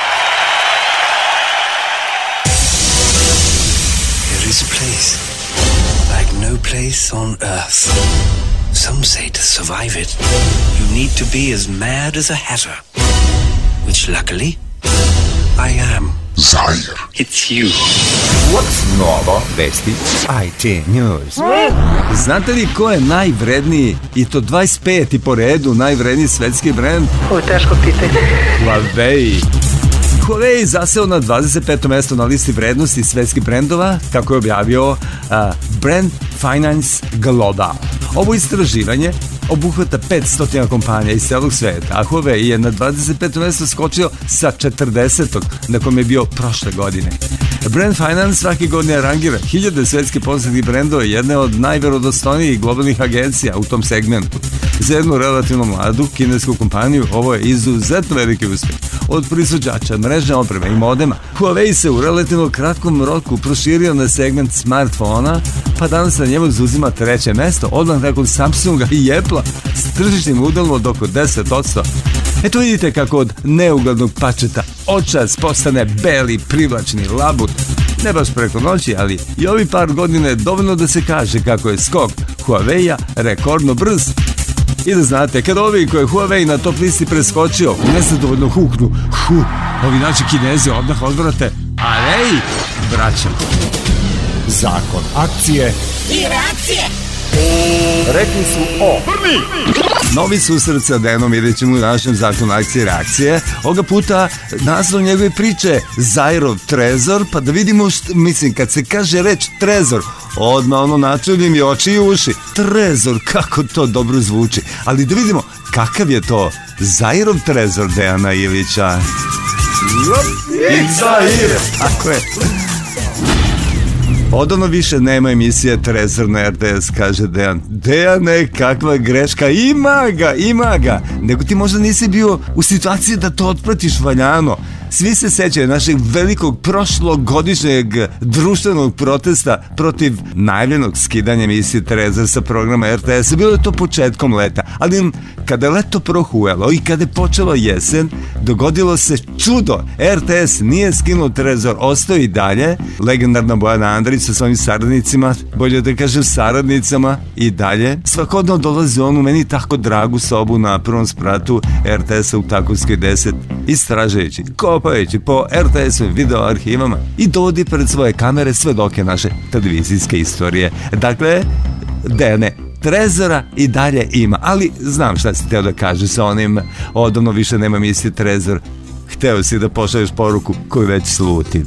There is a place like no place on earth. Some say to survive it, you need to be as mad as a hatter. Which luckily, I am. Zaire. It's you. What's novo? Vesti I T News. Znate li ko je najvredniji, i to dvadeset peti po redu, najvredniji svetski brend? Ovo je teško pitanje. Huawei. Huawei zaseo na dvadeset peto mesto na listi vrednosti svetskih brendova, kako je objavio uh, Brand Finance Global. Ovo istraživanje obuhvata petsto kompanija iz celog sveta, a Huawei je na dvadeset peto mesto skočio sa četrdesetog na kom je bio prošle godine. Brand Finance svake godine rangira hiljade svetskih poznatih brendova, jedne od najverodostojnijih globalnih agencija u tom segmentu. Za jednu relativno mladu kinesku kompaniju ovo je izuzetno veliki uspjeh. Od proizvođača mrežne opreme i modema, Huawei se u relativno kratkom roku proširio na segment smartfona, pa danas na njemu zauzima treće mesto, odmah nakon Samsunga i Apple-a s tržišnim udelom od oko deset posto. Eto vidite kako od neugodnog pačeta očas postane beli, privlačni labud. Ne baš preko noći, ali i ovi par godina je dovoljno da se kaže kako je skok Huawei-a rekordno brz. I da znate, kad ovi koje Huawei na top listi preskočio, nezadovoljno huknu, hu, ovi naši Kinezi odmah odvrate, a ej, braća. Zakon akcije I reakcije. Rekli su o Prvi! Novi susret sa Dejanom vidjet ćemo u našem zakonu akcije i reakcije. Ovoga puta naslov njegove priče Zairov trezor, pa da vidimo što, mislim, kad se kaže reč trezor, odmah ono načudim i oči i uši. Trezor, kako to dobro zvuči. Ali da vidimo kakav je to Zairov trezor Dejana Ilića. I Zair! Tako je. Odavno više nema emisije Trezor na R T S, kaže Dejan. Dejane, kakva greška, ima ga, ima ga. Nego ti možda nisi bio u situaciji da to otpratiš valjano. Svi se sećaju našeg velikog prošlogodišnjeg društvenog protesta protiv najavljenog skidanja emisije Trezor sa programa R T S. Bilo je to početkom leta, ali kada je leto prohujalo i kada je počelo jesen, dogodilo se čudo. R T S nije skinuo Trezor, ostao i dalje. Legendarna Bojana Andrić sa svojim saradnicima, bolje da kažem saradnicama, i dalje. Svakodno dolazi on u meni tako dragu sobu na prvom spratu R T S-a u Takovskoj deset, istražujući, kopajući po R T S-ovim video arhivama i dovodi pred svoje kamere svedoke naše televizijske istorije. Dakle, Dejane, Trezora i dalje ima, ali znam šta si hteo da kaže sa onim odavno više nema emisije Trezor. Hteo si da pošalješ poruku koju već slutim.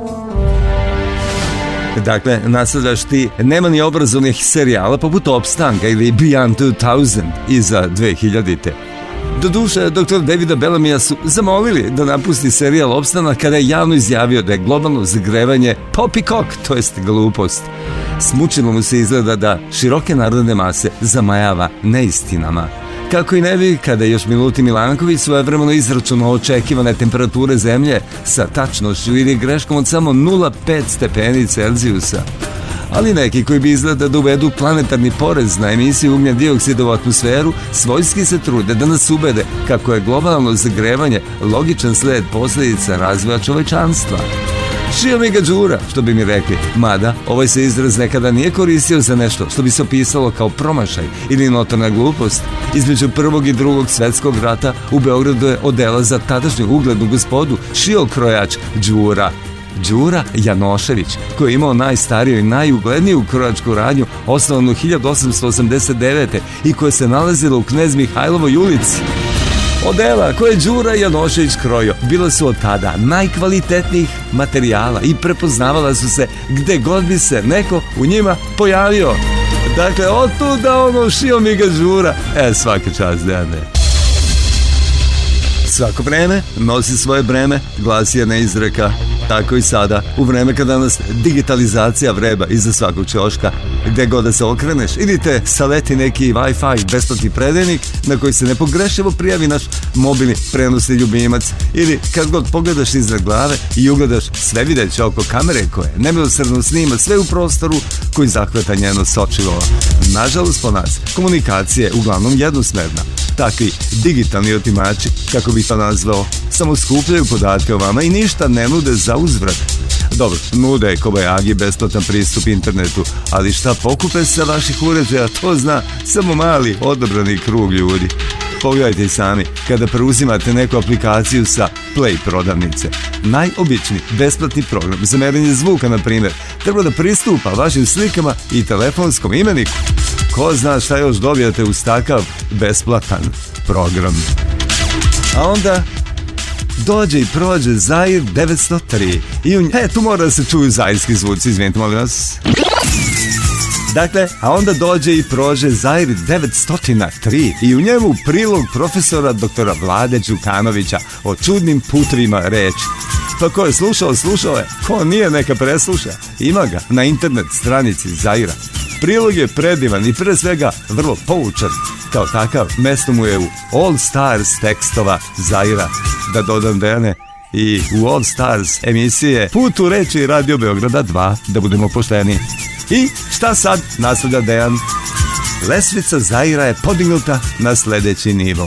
Dakle, nastavljaš ti nema ni obrazovnih serijala poput Opstanka ili Beyond two thousand iza dve hiljadite. Doduše, doktor Davida Bellamija su zamolili da napusti serijal Opstanak kada je javno izjavio da je globalno zagrevanje poppycock, to jest glupost. Smučilo mu se izgleda da široke narodne mase zamajava neistinama. Kako i ne bi kada je još Milutin Milanković svojevremeno izračunao očekivane temperature zemlje sa tačnošću ili greškom od samo nula zarez pet stepeni Celzijusa. Ali neki koji bi izgleda da uvedu planetarni porez na emisiju ugljen dioksida u atmosferu svojski se trude da nas ubede kako je globalno zagrevanje logičan sled posljedica razvoja čovečanstva. Šio mi ga đura, što bi mi rekli, mada ovaj se izraz nekada nije koristio za nešto što bi se opisalo kao promašaj ili notorna glupost. Između prvog i drugog svetskog rata u Beogradu je odela za tadašnju uglednu gospodu šio krojač Đura. Đura Janošević, koji je imao najstariju i najugledniju krojačku radnju, osnovanu hiljadu osamsto osamdeset devete i koja se nalazila u Knez Mihajlovoj ulici. Odela koje je Đura Janošević krojio bila su od tada najkvalitetnijih materijala i prepoznavala su se gde god bi se neko u njima pojavio. Dakle, otuda ono šio mi ga Đura. E, svaka čast, Dejane. Svako vreme nosi svoje breme, glasi jedna izreka. Tako i sada, u vreme kada nas digitalizacija vreba iza svakog ćoška, gde god da se okreneš, ili te saleti neki Wi-Fi besplatni predajnik na koji se nepogrešivo prijavi naš mobilni prenosni ljubimac, ili kad god pogledaš iznad glave i ugledaš sve videće oko kamere koje nemilosrdno snima sve u prostoru koji zahvata njeno sočivo. Nažalost po nas, komunikacija je uglavnom jednosmerna. Takvi digitalni otimači, kako bih to nazvao, samo skupljaju podatke o vama i ništa ne nude za uzvrat. Dobro, nude kobajagi besplatan pristup internetu, ali šta pokupe sa vaših uređaja, to zna samo mali odabrani krug ljudi. Pogledajte i sami, kada preuzimate neku aplikaciju sa Play prodavnice. Najobičniji besplatni program za merenje zvuka, na primjer, treba da pristupa vašim slikama i telefonskom imeniku. Ko zna šta još dobijate uz takav besplatan program. A onda dođe i prođe Zair devetsto tri i u nj... E, tu mora da se čuju zairski zvuci, izvinite, molim vas. Dakle, a onda dođe i prođe Zair devetsto tri i u njemu prilog profesora doktora Vlade Đukanovića o čudnim putevima reči. Pa ko je slušao, slušao je. Ko nije, neka presluša. Ima ga na internet stranici Zaira. Prilog je predivan i pre svega vrlo poučan. Kao takav, mesto mu je u All Stars tekstova Zaira. Da dodam, Dejane, i u All Stars emisije Put u reči Radio Beograda dva, da budemo pošteni. I šta sad, nastavlja Dejan. Lestvica Zaira je podignuta na sledeći nivo.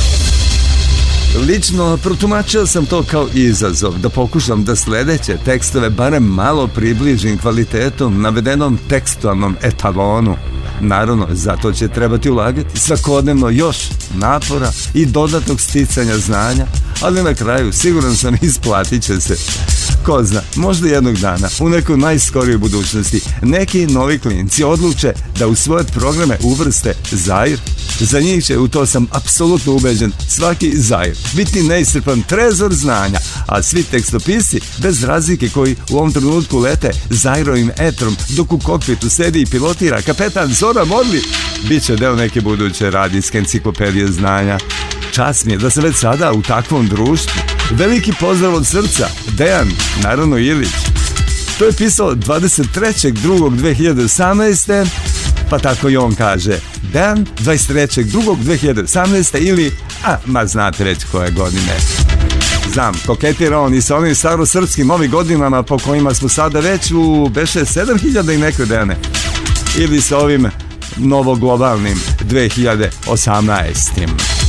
Lično protumačio sam to kao izazov, da pokušam da sledeće tekstove barem malo približim kvalitetom navedenom tekstualnom etalonu. Naravno, zato će trebati ulagati svakodnevno još napora i dodatnog sticanja znanja, ali na kraju siguran sam isplatit će se. Ko zna, možda jednog dana, u nekoj najskorijoj budućnosti, neki novi klinci odluče da u svoje programe uvrste Zair. Za njih će, u to sam apsolutno ubeđen, svaki Zair biti neiscrpan trezor znanja, a svi tekstopisi, bez razlike koji u ovom trenutku lete Zairovim etrom, dok u kokpitu sedi i pilotira kapetan Zoran Modli, bit će deo neke buduće radijske enciklopedije znanja. Čast mi je da sam već sada u takvom društvu. Veliki pozdrav od srca, Dejan, naravno Ilić. To je pisao dvadeset trećeg drugog dve hiljade osamnaeste. Pa tako i on kaže, Dejan, dvadeset trećeg drugog dve hiljade osamnaeste ili, a, ma znate već koje godine. Znam, koketira on i sa onim starosrpskim ovih godinama po kojima smo sada već u beše sedam hiljada i neke dane. Ili sa ovim novoglobalnim dve hiljade osamnaeste.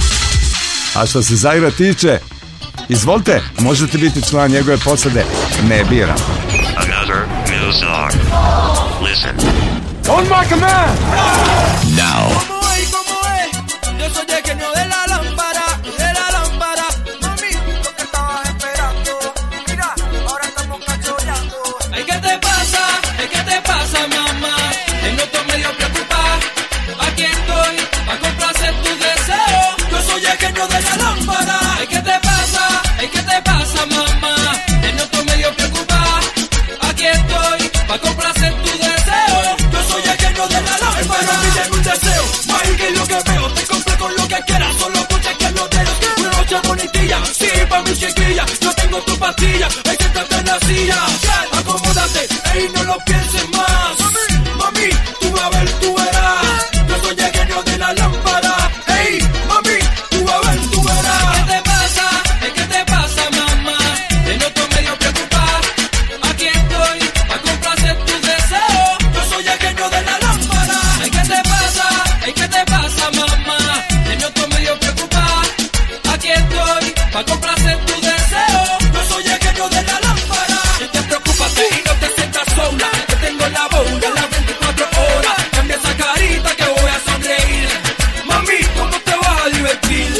A što se Zaira tiče, izvolite, možete biti član njegove posade, ne biram. Another new song. Listen. On my command! Now. ¿Cómo es? ¿Cómo es? Yo soy el genio de la lámpara, de la lámpara. Mami, lo que estabas esperando. Mira, ahora estamos cachoreando. Ay, ¿qué te pasa? Ay, ¿qué te pasa, mamá? Te noto medio preocupada. Aquí estoy, para complacer tus deseos. Yo soy el genio de la lámpara. Ay, ¿qué te pasa? Ay, ¿qué te pasa, mamá? Te noto medio preocupada. Aquí estoy, para complacer tus deseos. Soy el genio de la lámpara. Piden un deseo, más que lo que veo. Te compré con lo que quieras, solo escucha que los dedos. Una noche bonitilla, sí, pa' mi chiquilla. Yo tengo tu pastilla, hay que estarte en la silla. Acomódate, ey, no lo pienses más. Mami, tú a ver, tú verás. Yo soy el genio de la lámpara. Ey, mami, tú a ver, tú verás. ¿Qué te pasa? ¿Qué te pasa, mamá? Te noto medio preocupada. Aquí estoy, pa' complacer tus deseos. Yo soy el genio de la lámpara. Ay, ¿qué te pasa? Ay, ¿qué te pasa, mamá? Te noto medio preocupada. Aquí estoy, pa' complacer tus deseos. Yo soy el genio de la lámpara. No te preocupes y no te sientas sola. Yo tengo la bomba las veinticuatro horas. Cambia esa carita que voy a sonreír. Mami, ¿cómo te vas a divertir?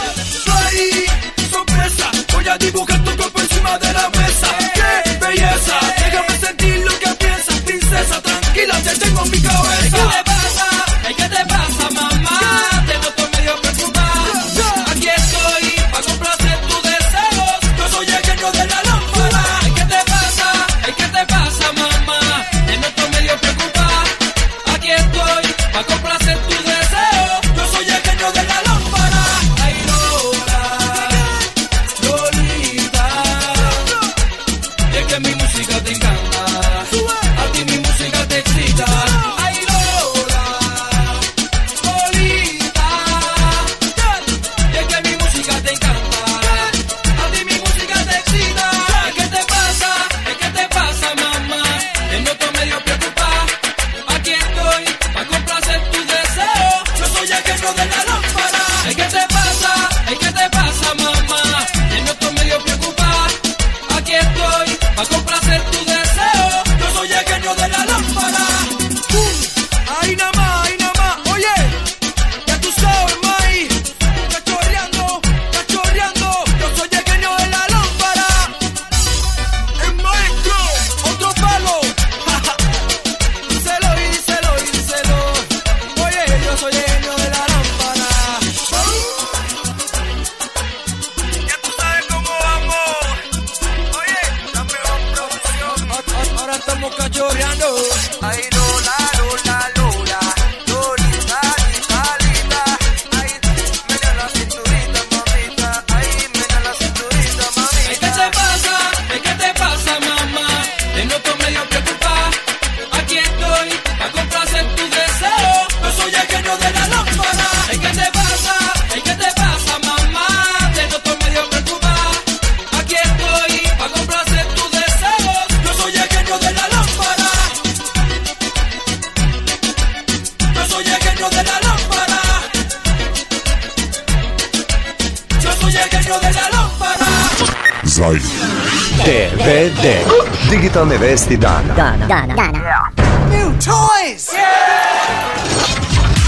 Ay, sorpresa, voy a dibujar tu cuerpo encima de la mesa. ¡Qué belleza! Déjame sentir lo que piensas, princesa. Tranquila, te tengo en mi cabeza. ¿Qué te pasa? Ay, ¿qué te pasa, mamá? Te noto medio preocupada. Aquí estoy, para complacer tus deseos. Yo soy el genio de la lámpara. Ay, ¿qué te pasa? Ay, ¿qué te pasa, mamá? Te noto medio preocupada. Aquí estoy, para complacer tus deseos. Yo soy el genio de la lámpara. Ay, Lola, Lolita, es que mi música te encanta. A ti mi música te excita. Ay, Lola, Lolita, es que mi música te encanta. A ti mi música te excita. ¿Qué te pasa? ¿Qué te pasa, mamá? Te noto medio preocupada. Aquí estoy, para complacer tus deseos. Yo soy el genio de la lámpara. Ay, ¿qué te pasa? Ay, ¿qué te pasa, mamá? Te noto medio preocupada. Aquí estoy, para complacer tus deseos. Yo soy el genio de la lámpara. Ahí nada más, ahí nada más. Oye, ya tú sabes, May. Cachorreando, cachorreando. Yo soy el genio de la lámpara. El maestro, otro palo. Díselo y díselo y díselo. Oye, yo soy el genio de la lámpara. Ya tú sabes cómo vamos. Oye, la mejor producción. Ahora estamos cachorreando. Ay, Lola, Lola, Lola. Lolita, Lita, Lita. Ay, mira la cinturita, mamita. Ay, mira la cinturita, mamita. Ay, ¿qué te pasa? Ay, ¿qué te pasa, mamá? Te noto medio preocupada. Aquí estoy, para complacer tus deseos. Yo soy el genio de la lámpara. Ay, ¿qué te pasa? Ay, ¿qué te pasa, mamá? Te noto medio preocupada. Aquí estoy, para complacer tus deseos. Yo soy el genio de la lámpara. Yo soy el genio de la lámpara. Yo soy el genio de la lámpara. Zair. D V D. Digitalne vesti dana. Dana. Dana. Dana. New toys! Yeah!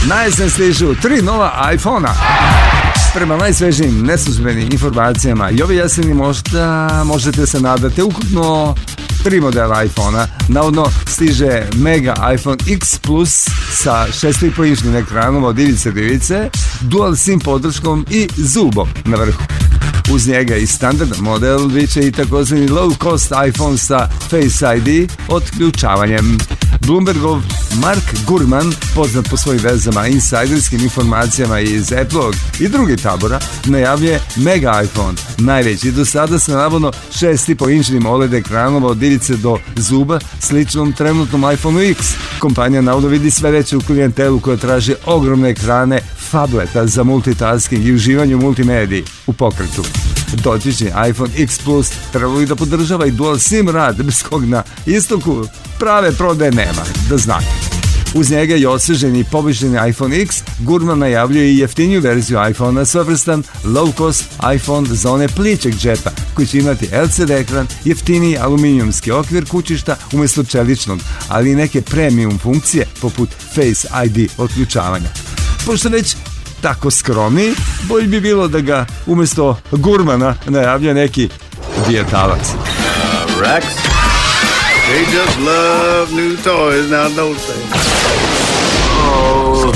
Na jesen stižu tri nova iPhone-a. Prema najsvežijim neslužbenim informacijama i ove jeseni možda možete se nadati ukupno tri modela iPhone-a. Navodno stiže Mega iPhone X Plus sa šest i po inčnim ekranom od ivice do ivice, Dual SIM podrškom i zubom na vrhu. Uz njega i standard model biće i takozvani low cost iPhone sa Face I D otključavanjem. Bloombergov Mark Gurman, poznat po svojim vezama insajderskim informacijama iz Apple-og i drugih tabora, najavljuje Mega iPhone, najveći do sada sa navodno šest i po inčnim O L E D ekranom od ivice do zuba, sličnom trenutnom iPhoneu X. Kompanija navodno vidi sve veće u klijentelu koja traži ogromne ekrane fableta za multitasking i uživanje u multimediji u pokretu. Dotični iPhone X Plus trebalo i da podržava i Dual SIM rad, bez kog na istoku prave prodaje nema, da znate. Uz njega je osveženi i poboljšani iPhone X, Gurman najavljuje i jeftiniju verziju iPhone-a, svevrstan low cost iPhone za one plićeg džepa, koji će imati L C D ekran, jeftiniji aluminijumski okvir kućišta umjesto čeličnog, ali i neke premium funkcije poput Face I D otključavanja. Pošto već tako skromni, bolje bi bilo da ga umjesto Gurmana najavlja neki Vijetalac. Uh, Rex, they just love new toys now, don't they? Oh.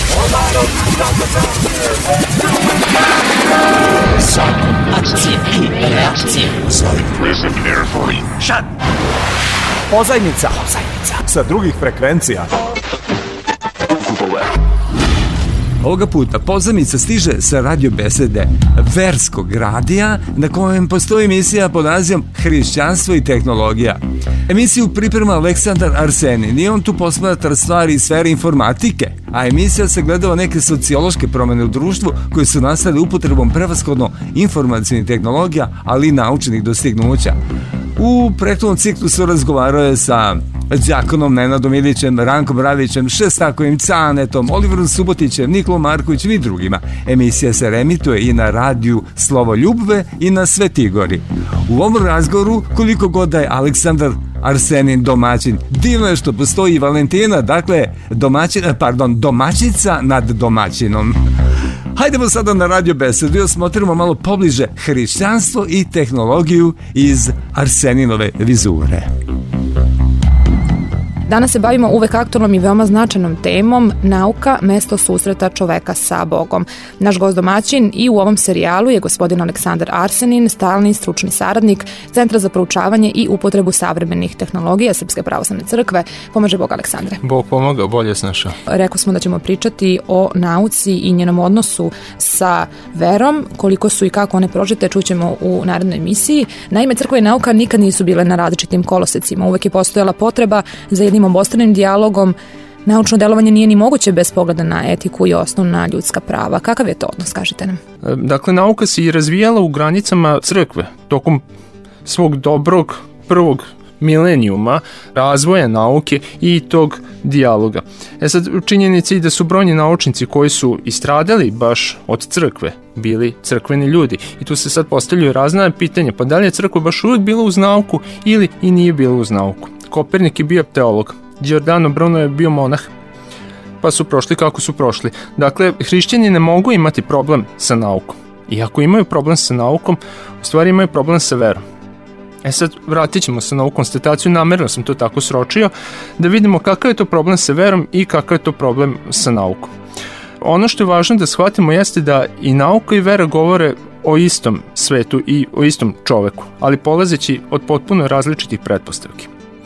Akcije i reakcije. Listen carefully. Shut. Pozajmica. Pozajmica. Sa drugih frekvencija. Ovoga puta pozajmica stiže sa radio besede verskog radija na kojem postoji emisija pod nazivom Hrišćanstvo i tehnologija. Emisiju priprema Aleksandar Arsenin i on tu posmatra stvari iz sfere informatike, a emisija se gledala neke sociološke promjene u društvu koje su nastale upotrebom prevashodno informacijnih tehnologija, ali i naučnih dostignuća. U prethodnom ciklusu razgovarao je sa Đakonom Nenadom Ilićem, Rankom Ravićem, Šestakovim Canetom, Oliverom Subotićem, Nikolom Markovićem i drugima. Emisija se reemituje i na radiju Slovo Ljubve i na Svetigori. U ovom razgovoru, koliko god da je Aleksandar Arsenin domaćin, divno je što postoji i Valentina, dakle domaćin, pardon, domaćica nad domaćinom. Hajdemo sada na radio besedu i osmotrimo malo pobliže hrišćanstvo i tehnologiju iz Arseninove vizure. Danas se bavimo uvek aktualnom i veoma značajnom temom nauka, mesto susreta čoveka sa Bogom. Naš gost domaćin i u ovom serijalu je gospodin Aleksandar Arsenin, stalni stručni saradnik Centra za proučavanje i upotrebu savremenih tehnologija Srpske pravoslavne crkve. Pomaže Bog, Aleksandre. Bog pomogao, bolje snašao. Rekli smo da ćemo pričati o nauci i njenom odnosu sa verom, koliko su i kako one prožete, čućemo u narednoj emisiji. Naime, crkva i nauka nikad nisu bile na različitim kolosecima. Uvek je postojala potreba za jednim obostranim dijalogom. Naučno delovanje nije ni moguće bez pogleda na etiku i osnovna ljudska prava. Kakav je to odnos, kažite nam? Dakle, nauka se i razvijala u granicama crkve tokom svog dobrog prvog milenijuma razvoja nauke i tog dijaloga. E sad, činjenica je da su brojni naučnici koji su istradali baš od crkve bili crkveni ljudi. I tu se sad postavljaju razna pitanja, pa da li je crkva baš uvijek bila uz nauku ili i nije bila uz nauku. Kopernik je bio teolog, Giordano Bruno je bio monah, pa su prošli kako su prošli. Dakle, hrišćani ne mogu imati problem sa naukom. I ako imaju problem sa naukom, u stvari imaju problem sa verom. E sad, vratit ćemo se na ovu konstataciju, namjerno sam to tako sročio, da vidimo kakav je to problem sa verom i kakav je to problem sa naukom. Ono što je važno da shvatimo jeste da i nauka i vera govore o istom svetu i o istom čoveku, ali polazeći od potpuno različitih pretpostavki.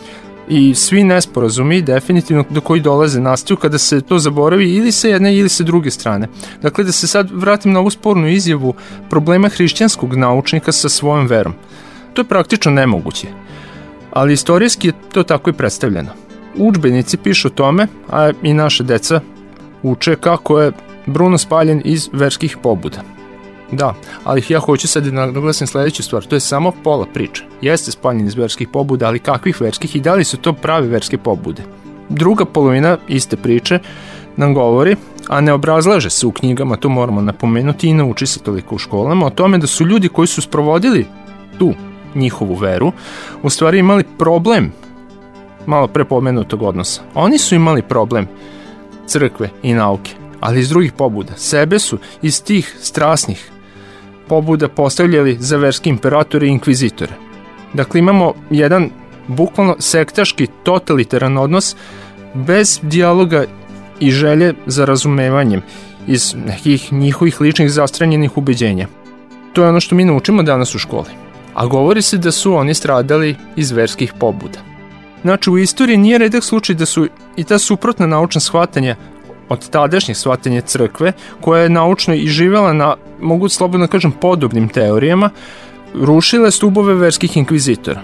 I svi nesporazumi definitivno do koji dolaze nastaju kada se to zaboravi ili sa jedne ili sa druge strane. Dakle, da se sad vratim na ovu spornu izjavu problema hrišćanskog naučnika sa svojom verom. To je praktično nemoguće, ali istorijski je to tako i predstavljeno. Udžbenici pišu o tome, a i naše deca uče kako je Bruno spaljen iz verskih pobuda. Da, ali ja hoću sad da naglasim sledeću stvar, to je samo pola priče. Jeste spaljen iz verskih pobuda, ali kakvih verskih i da li su to prave verske pobude? Druga polovina iste priče nam govori, a ne obrazlaže se u knjigama, to moramo napomenuti i nauči se toliko u školama, o tome da su ljudi koji su sprovodili tu njihovu veru, u stvari imali problem malo pre pomenutog odnosa. Oni su imali problem crkve i nauke, ali iz drugih pobuda. Sebe su iz tih strasnih pobuda postavljali za verski imperatori i inkvizitore. Dakle, imamo jedan bukvalno sektaški, totalitaran odnos bez dijaloga i želje za razumevanjem iz nekih njihovih ličnih zastranjenih ubeđenja. To je ono što mi naučimo danas u školi. A govori se da su oni stradali iz verskih pobuda. Znači, u istoriji nije redak slučaj da su i ta suprotna naučna shvatanja od tadašnjih shvatanja crkve, koja je naučno i živela na, mogu slobodno kažem, podobnim teorijama, rušile stubove verskih inkvizitora.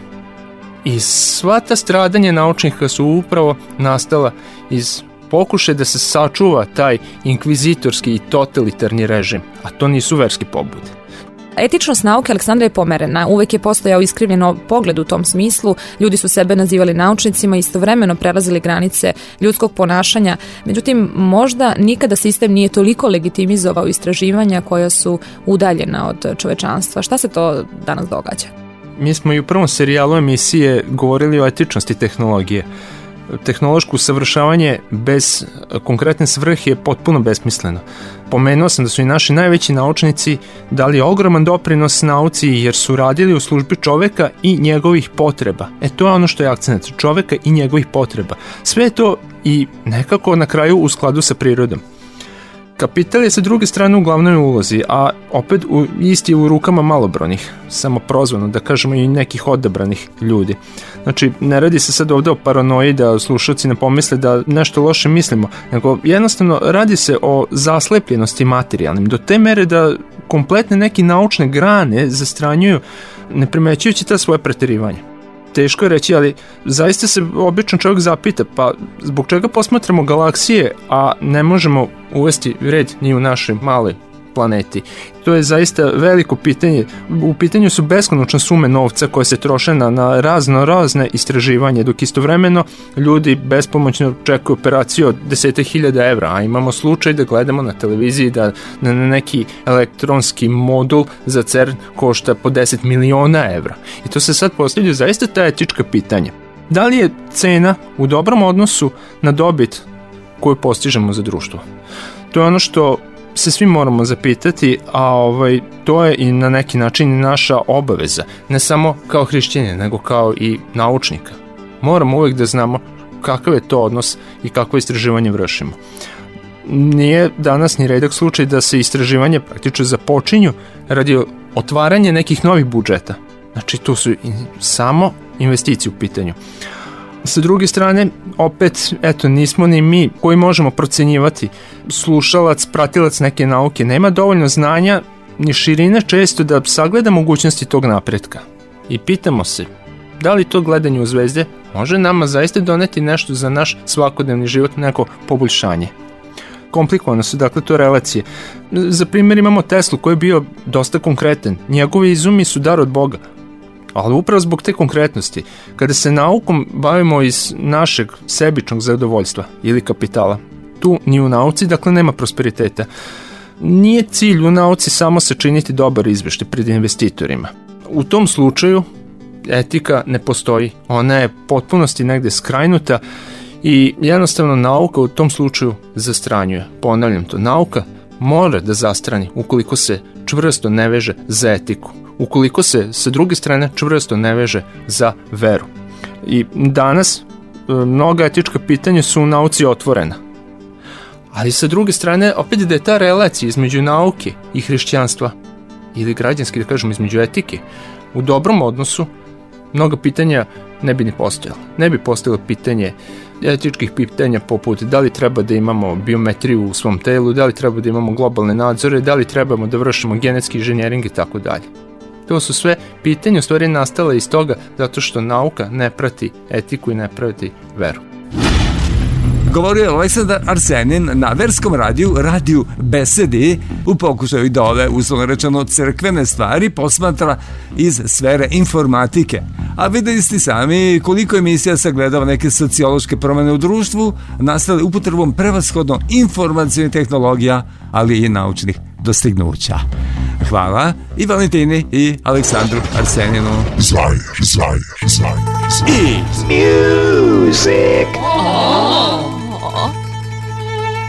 I sva ta stradanja naučnika su upravo nastala iz pokušaja da se sačuva taj inkvizitorski i totalitarni režim, a to nisu verski pobude. Etičnost nauke Aleksandra je pomerena, uvek je postojao iskrivljeno pogled u tom smislu, ljudi su sebe nazivali naučnicima, istovremeno prelazili granice ljudskog ponašanja, međutim možda nikada sistem nije toliko legitimizovao istraživanja koja su udaljena od čovečanstva. Šta se to danas događa? Mi smo i u prvom serijalu emisije govorili o etičnosti tehnologije. Tehnološko usavršavanje bez konkretne svrhe je potpuno besmisleno. Pomenuo sam da su i naši najveći naučnici dali ogroman doprinos nauci jer su radili u službi čoveka i njegovih potreba. E to je ono što je akcent, čoveka i njegovih potreba. Sve je to i nekako na kraju u skladu sa prirodom. Kapital je sa druge strane u glavnoj ulozi, a opet u, isti u rukama malobrojnih, samo prozvano, da kažemo i nekih odabranih ljudi. Znači, ne radi se sad ovde o paranoji da slušalci ne pomisle da nešto loše mislimo, nego jednostavno radi se o zaslepljenosti materijalnim, do te mere da kompletne neke naučne grane zastranjuju ne primećujući ta svoje preterivanja. Teško je reći, ali zaista se običan čovjek zapita, pa zbog čega posmatramo galaksije, a ne možemo uvesti red ni u našoj maloj planeti. To je zaista veliko pitanje. U pitanju su beskonačne sume novca koje se troše na, na razno razne istraživanje, dok istovremeno ljudi bespomoćno čekaju operaciju od desete hiljada evra, a imamo slučaj da gledamo na televiziji da na neki elektronski modul za CERN košta po deset miliona evra. I to se sad postavljaju zaista ta etička pitanja. Da li je cena u dobrom odnosu na dobit koju postižemo za društvo? To je ono što se svi moramo zapitati, a ovaj, to je i na neki način naša obaveza, ne samo kao hrišćanin, nego kao i naučnika. Moramo uvijek da znamo kakav je to odnos i kakvo istraživanje vršimo. Nije danas ni redak slučaj da se istraživanje praktično započinju radi otvaranja nekih novih budžeta. Znači, tu su samo investicije u pitanju. Sa druge strane, opet, eto, nismo ni mi koji možemo procenjivati. Slušalac, pratilac neke nauke nema dovoljno znanja ni širine često da sagleda mogućnosti tog napretka. I pitamo se, da li to gledanje u zvezde može nama zaista doneti nešto za naš svakodnevni život, neko poboljšanje? Komplikovano su, dakle, to relacije. Za primjer imamo Teslu koji je bio dosta konkretan. Njegovi izumi su dar od Boga. Ali upravo zbog te konkretnosti, kada se naukom bavimo iz našeg sebičnog zadovoljstva ili kapitala, tu ni u nauci, dakle, nema prosperiteta. Nije cilj u nauci samo sačiniti dobar izveštaj pred investitorima. U tom slučaju etika ne postoji, ona je potpunosti negde skrajnuta i jednostavno nauka u tom slučaju zastranjuje. Ponavljam to, nauka mora da zastrani ukoliko se čvrsto ne veže za etiku, ukoliko se sa druge strane čvrsto ne veže za veru. I danas mnoga etička pitanja su u nauci otvorena. Ali sa druge strane, opet da je ta relacija između nauke i hrišćanstva, ili građanski da kažemo između etike, u dobrom odnosu, mnoga pitanja ne bi ni postojala. Ne bi postojalo pitanje etičkih pitanja poput da li treba da imamo biometriju u svom telu, da li treba da imamo globalne nadzore, da li trebamo da vršimo genetski inženjering i tako dalje. To su sve pitanja u stvari nastale iz toga zato što nauka ne prati etiku i ne prati veru. Govorio je Aleksandar Arsenin na verskom radiju, radiju Besedi, u pokušaju da ove, uslovno rečeno, crkvene stvari posmatra iz sfere informatike. A videli ste sami koliko emisija sagledava neke sociološke promene u društvu, nastale upotrebom prevashodno informacijnih tehnologija, ali i naučnih dostignuća. Hvala i Valentini i Aleksandru Arseninu. Zvajer, zvajer, zvajer, zvajer. I music. Oh.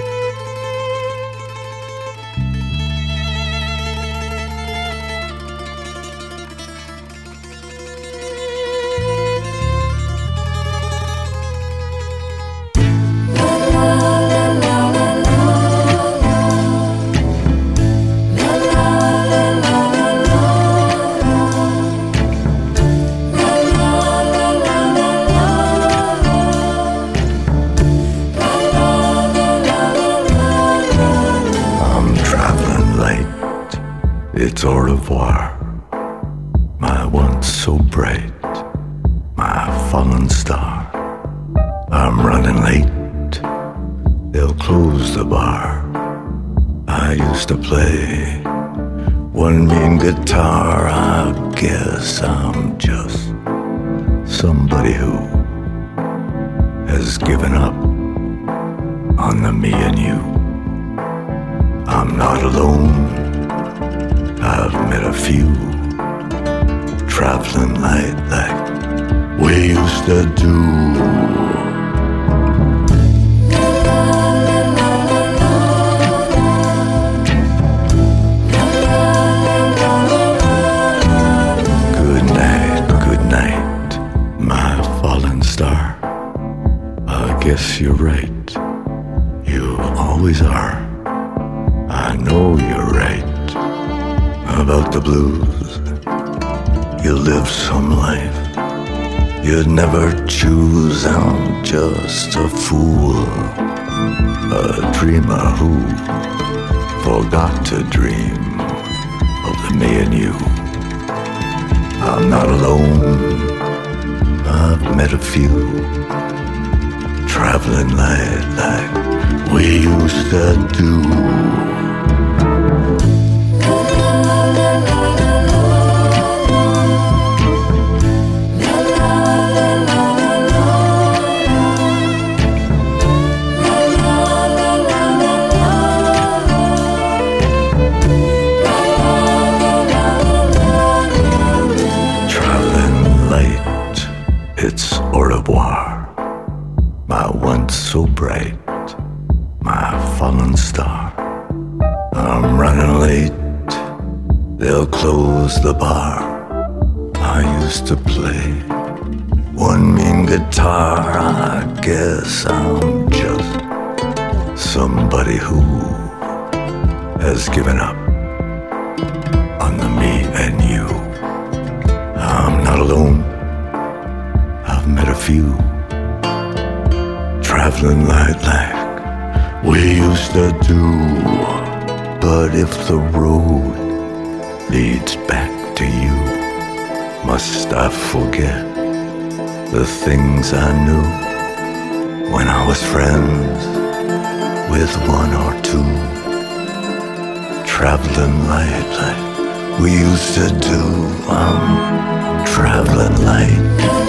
it's au revoir. My once so bright, my fallen star. I'm running late, they'll close the bar. I used to play one mean guitar. I guess I'm just somebody who has given up on the me and you. I'm not alone, I've met a few traveling light like we used to do. Star, I guess you're right. You always are. I know you're right about the blues. You live some life you'd never choose. I'm just a fool, a dreamer who forgot to dream of the me and you. I'm not alone, I've met a few traveling light like we used to do. It's au revoir, my once so bright, my fallen star. I'm running late, they'll close the bar. I used to play one mean guitar. I guess I'm just somebody who has given up on the me and you. I'm not alone, I've met a few traveling light like we used to do. But if the road leads back to you, must I forget the things I knew when I was friends with one or two? Traveling light like we used to do. I'm traveling light.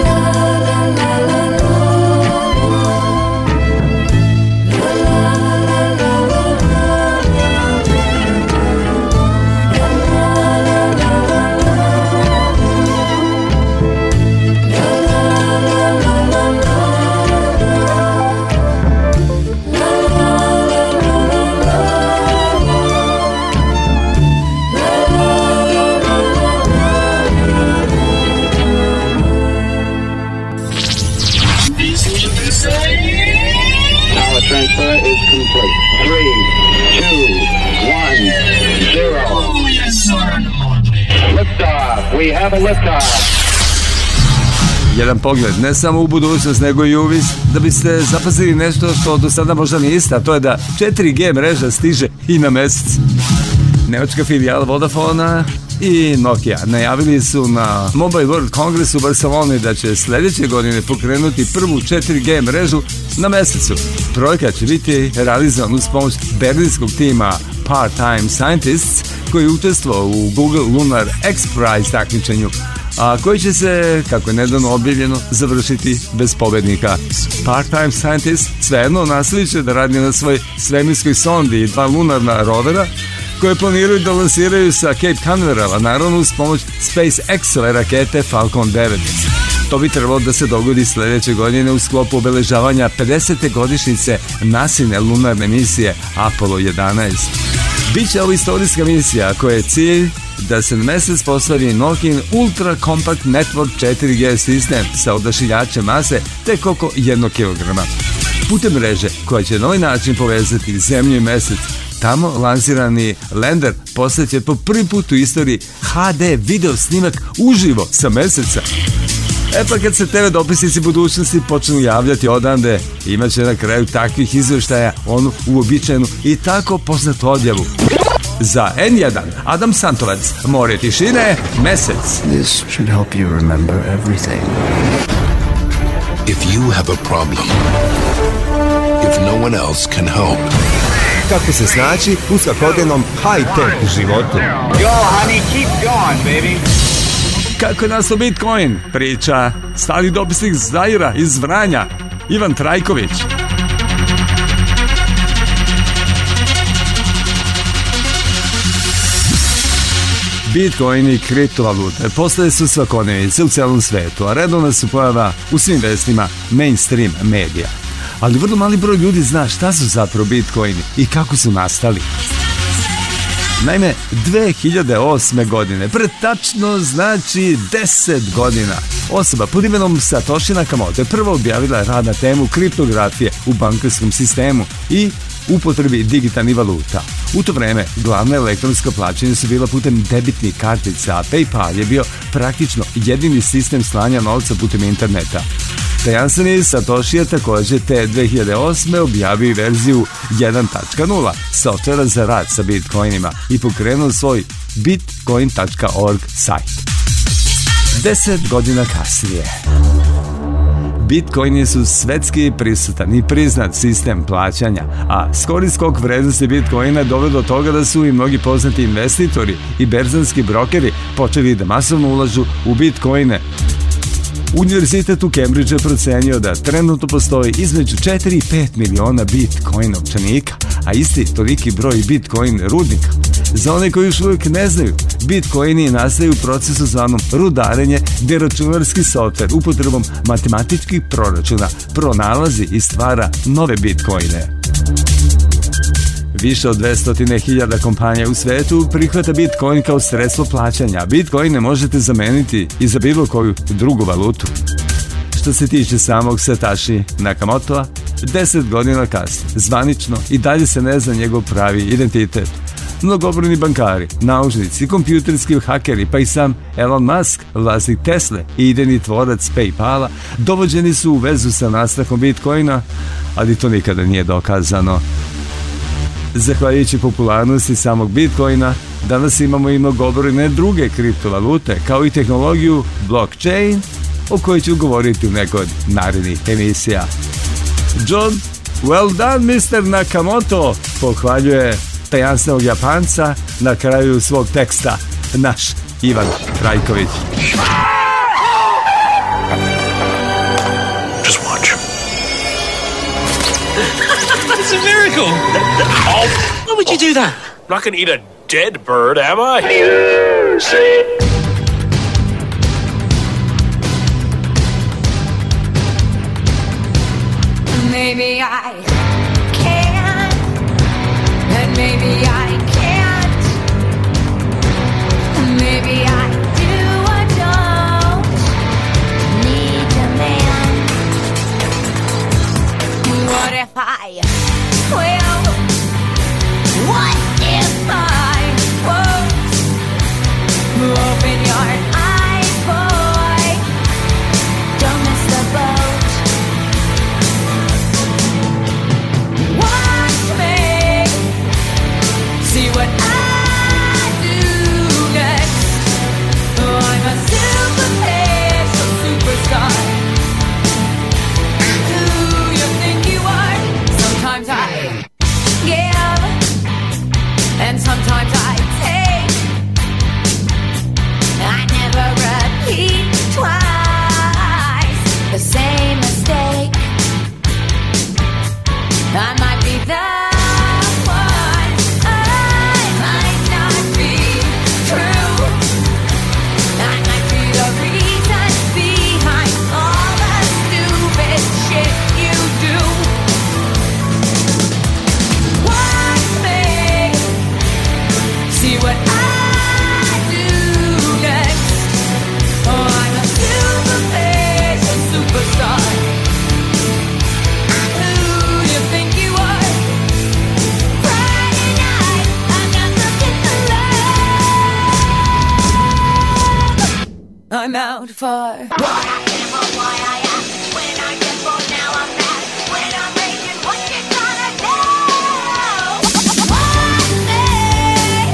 Transfer is complete. Three, two, one, zero. Oh, yes, sir. Liftoff. We have a liftoff. Jedan pogled, ne samo u budućnost, nego i uvis, da biste zapazili nešto što do sada možda niste, a to je da četiri G mreža stiže i na mesec. Nemačka filijala Vodafona i Nokia najavili su na Mobile World Congress u Barceloni da će sljedeće godine pokrenuti prvu četiri G mrežu na mesecu. Projekat će biti realizovan uz pomoć berlinskog tima Part-Time Scientists koji učestvovao u Google Lunar X Prize takmičenju, a koji će se, kako je nedavno objavljeno, završiti bez pobednika. Part-Time Scientists svejedno nastavit će da radi na svoj svemirskoj sondi i dva lunarna rovera koje planiraju da lansiraju sa Cape Canaverala, naravno uz pomoć SpaceX-ove rakete Falcon devet. To bi trebalo da se dogodi sljedeće godine u sklopu obeležavanja pedesete godišnjice nasilne lunarne misije Apollo jedanaest. Biće ovo istorijska misija koja je cilj da se na mesec postavi Nokiin Ultra Compact Network četiri G sistem sa odašiljačem mase tek oko jednog kilograma. Putem mreže koja će na ovaj način povezati zemlju i mesec, tamo lansirani lander postaće po prvi put u istoriji ha de video snimak uživo sa meseca. E pa kad se te ve dopisnici budućnosti počnu javljati odande, imat će na kraju takvih izveštaja onu uobičajenu i tako poznatu odjavu. Za N jedan, Adam Santovac, More tišine, Mesec. This should help you remember everything. If you have a problem, if no one else can help. Kako se snaći u svakodnevnom high-tech životu. Go, honey, keep going, baby. Kako je nastao Bitcoin? Priča stalni dopisnik Zaira iz Vranja, Ivan Trajković. Bitcoin i kriptovalute postale su svakodnevice u celom svetu, a redovna su pojava u svim vestima mainstream medija. Ali vrlo mali broj ljudi zna šta su zapravo Bitcoini i kako su nastali. Naime, dve hiljade osme. godine, pred tačno znači deset godina, osoba pod imenom Satoshi Nakamoto je prvo objavila rad na temu kriptografije u bankarskom sistemu i upotrebi digitalnih valuta. U to vreme glavna elektronska plaćanja su bila putem debitnih kartica, a PayPal je bio praktično jedini sistem slanja novca putem interneta. Tajansani Satoshi je također te dve hiljade osme. objavio verziju jedan tačka nula softvera za rad sa bitcoinima i pokrenuo svoj bitcoin tačka org sajt. Deset godina kasnije, Bitcoini su svetski prisutan i priznat sistem plaćanja, a skori skok vrednosti Bitcoina doveo do toga da su i mnogi poznati investitori i berzanski brokeri počeli da masovno ulažu u Bitcoine. Univerzitet u Cambridge je procenio da trenutno postoji između četiri i pet miliona Bitcoin novčanika, a isti toliki broj Bitcoin rudnika. Za one koji još uvijek ne znaju, Bitcoini nastaju u procesu zvanom rudarenje, gdje računarski softver upotrebom matematičkih proračuna pronalazi i stvara nove Bitcoine. Više od dvesta hiljada kompanija u svetu prihvata Bitcoin kao sredstvo plaćanja. Bitcoine možete zameniti i za bilo koju drugu valutu. Što se tiče samog Satoshi Nakamotoa, deset godina kasnije, zvanično i dalje se ne zna njegov pravi identitet. Mnogobrojni bankari, naučnici, kompjuterski hakeri, pa i sam Elon Musk, vlasnik Tesle i idejni tvorac PayPala, dovođeni su u vezu sa nastankom Bitcoina, ali to nikada nije dokazano. Zahvaljujući popularnosti samog Bitcoina, danas imamo i mnogobrojne druge kriptovalute, kao i tehnologiju blockchain, o kojoj ću govoriti u nekoj od narednih emisija. John, well done, mister Nakamoto, pohvaljuje tajanstvenog Japanca na kraju svog teksta, naš Ivan Trajković. Just watch. It's a miracle. Oh, why would you do that? I'm not going to eat a dead bird, am I? Music. Maybe I can, and maybe I can't. Maybe I do or don't need a man. What if I will? What if I won't? Open your eyes, boy. Don't miss the boat. Watch me. See what I do next. I'm a superficial superstar. Who you think you are? Sometimes I give, and sometimes I take. I never repeat twice the same mistake. I might be the one, I might not be true. I might be the reason behind all the stupid shit you do. Watch me, see what I do next. Oh, I'm a superficial superstar. Who you think you are? Friday night, I'm not looking for love. I'm out for why I am or why I am. When I get bored, now I'm mad. When I'm raging, what you gonna do? Watch me,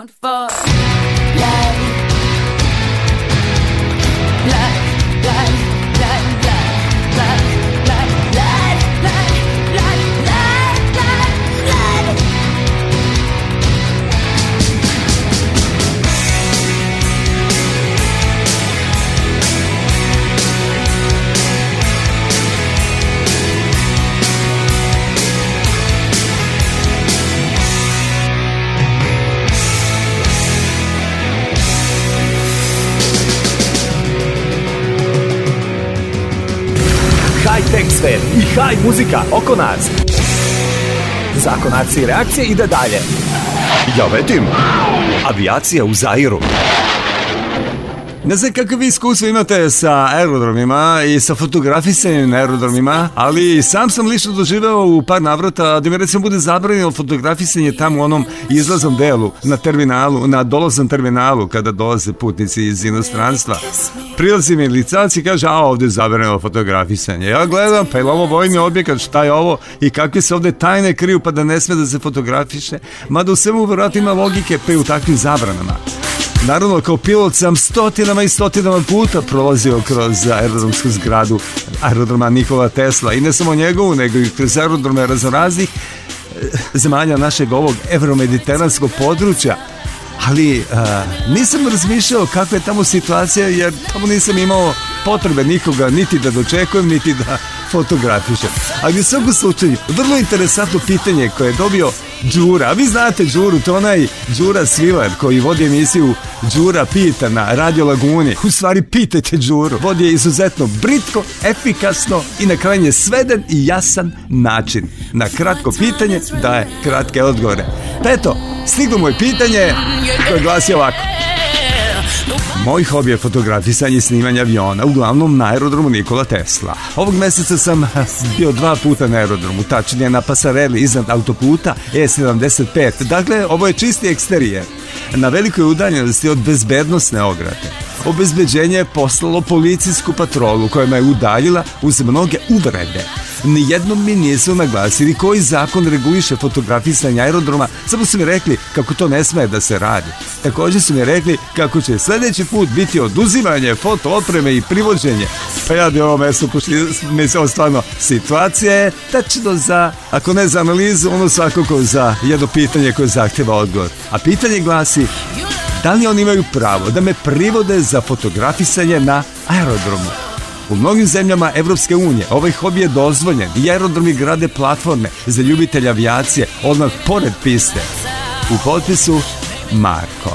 out for blood. Blood, blood, blood, blood, blood, blood, blood, blood, blood, blood, blood, blood. High-tech svet i high muzika oko nas. Zakon akcije i reakcije ide dalje. Ja letim. Avijacija u Zairu. Ne znam kakve vi iskustvo imate sa aerodromima i sa fotografisanjem na aerodromima, ali sam sam lično doživeo u par navrata da mi recimo bude zabranjeno fotografisanje tamo u onom izlaznom delu na terminalu, na dolaznom terminalu kada dolaze putnici iz inostranstva. Prilazi mi licac i kaže, a ovdje je zabranjeno fotografisanje. Ja gledam, pa je li ovo vojni objekat, šta je ovo i kakve se ovdje tajne kriju pa da ne sme da se fotografiše, mada u svemu vjerojatno ima logike pa i u takvim zabranama. Naravno, kao pilot sam stotinama i stotinama puta prolazio kroz aerodromsku zgradu aerodroma Nikola Tesla i ne samo njegovu, nego i kroz aerodrome raznoraznih zemalja našeg ovog evromediteranskog područja. Ali a, nisam razmišljao kakva je tamo situacija, jer tamo nisam imao potrebe nikoga niti da dočekujem, niti da fotografišem. Ali u svakom slučaju, vrlo interesantno pitanje koje je dobio Đura. A vi znate Đuru, to onaj Đura Sviler koji vodi emisiju Đura pita na Radio Laguni. U stvari, pitajte Đuru. Vodi je izuzetno britko, efikasno i na krajnje sveden i jasan način. Na kratko pitanje daje kratke odgovore. Pa eto, stiglo moje pitanje koje glasi ovako. Moj hobi je fotografisanje i snimanje aviona, uglavnom na aerodromu Nikola Tesla. Ovog meseca sam bio dva puta na aerodromu, tačnije na pasareli iznad autoputa E sedamdeset pet. Dakle, ovo je čisti eksterijer. Na velikoj udaljenosti od bezbednosne ograde. Obezbeđenje je poslalo policijsku patrolu koja me je udaljila uz mnoge uvrede. Nijednom mi nisu naglasili koji zakon reguliše fotografisanje aerodroma, samo su mi rekli kako to ne sme da se radi. Također su mi rekli kako će sljedeći put biti oduzimanje foto opreme i privođenje. Pa ja bi ovo mesto mislio stvarno, situacija je tačno za, ako ne za analizu, ono svakako za jedno pitanje koje zahtjeva odgovor. A pitanje glasi, da li oni imaju pravo da me privode za fotografisanje na aerodromu? U mnogim zemljama Evropske unije ovaj hobi je dozvoljen i aerodromi grade platforme za ljubitelja avijacije odmah pored piste. U potpisu Marko.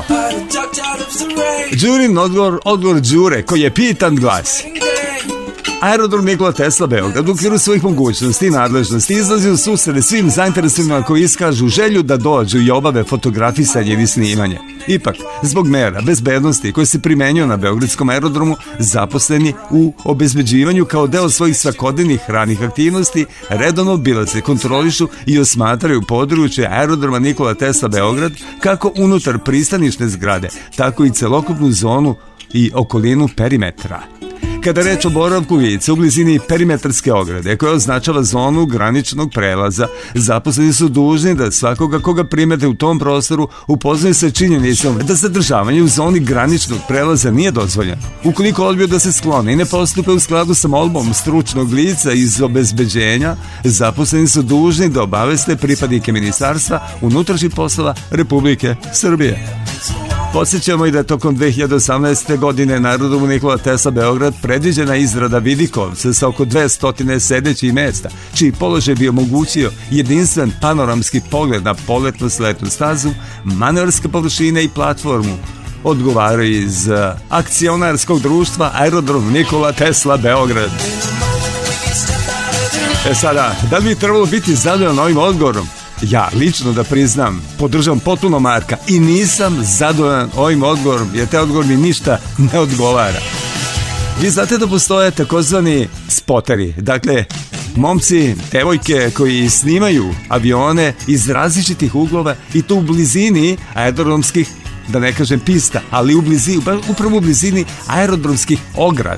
Đurin odgovor, odgovor Đure koji je pitan glasi. Aerodrom Nikola Tesla Beograd u okviru svojih mogućnosti i nadležnosti izlazi u susrede svim zainteresovanima koji iskažu želju da dođu i obave fotografisanje ili snimanje. Ipak, zbog mera bezbednosti koje se primenjuju na beogradskom aerodromu, zaposleni u obezbeđivanju kao deo svojih svakodnevnih ranih aktivnosti redovno obilaze, kontrolišu i osmatraju područje aerodroma Nikola Tesla Beograd kako unutar pristanišne zgrade, tako i celokupnu zonu i okolinu perimetra. Kada reč o boravku lica u blizini perimetarske ograde koja označava zonu graničnog prelaza, zaposleni su dužni da svakoga koga primete u tom prostoru upoznaju sa činjenicom da zadržavanje u zoni graničnog prelaza nije dozvoljeno. Ukoliko odbiju da se sklone i ne postupe u skladu sa molbom stručnog lica iz obezbeđenja, zaposleni su dužni da obaveste pripadnike Ministarstva unutrašnjih poslova Republike Srbije. Podsjećamo i da je tokom dve hiljade osamnaeste. godine na aerodromu Nikola Tesla Beograd predviđena izrada vidikovca sa oko dvesta sedećih mesta, čiji položaj bi omogućio jedinstven panoramski pogled na poletnu sletnu stazu, manevarske površine i platformu. Odgovaraju iz akcionarskog društva Aerodrom Nikola Tesla Beograd. E sada, da li bi trebalo biti zadovoljan ovim odgovorom? Ja, lično da priznam, podržam potpuno Marka i nisam zadovoljan ovim odgovorom, jer te odgovor mi ništa ne odgovara. Vi znate da postoje takozvani spoteri, dakle, momci, devojke koji snimaju avione iz različitih uglova i to u blizini aerodromskih, da ne kažem pista, ali u blizini, upravo u blizini aerodromskih ograda.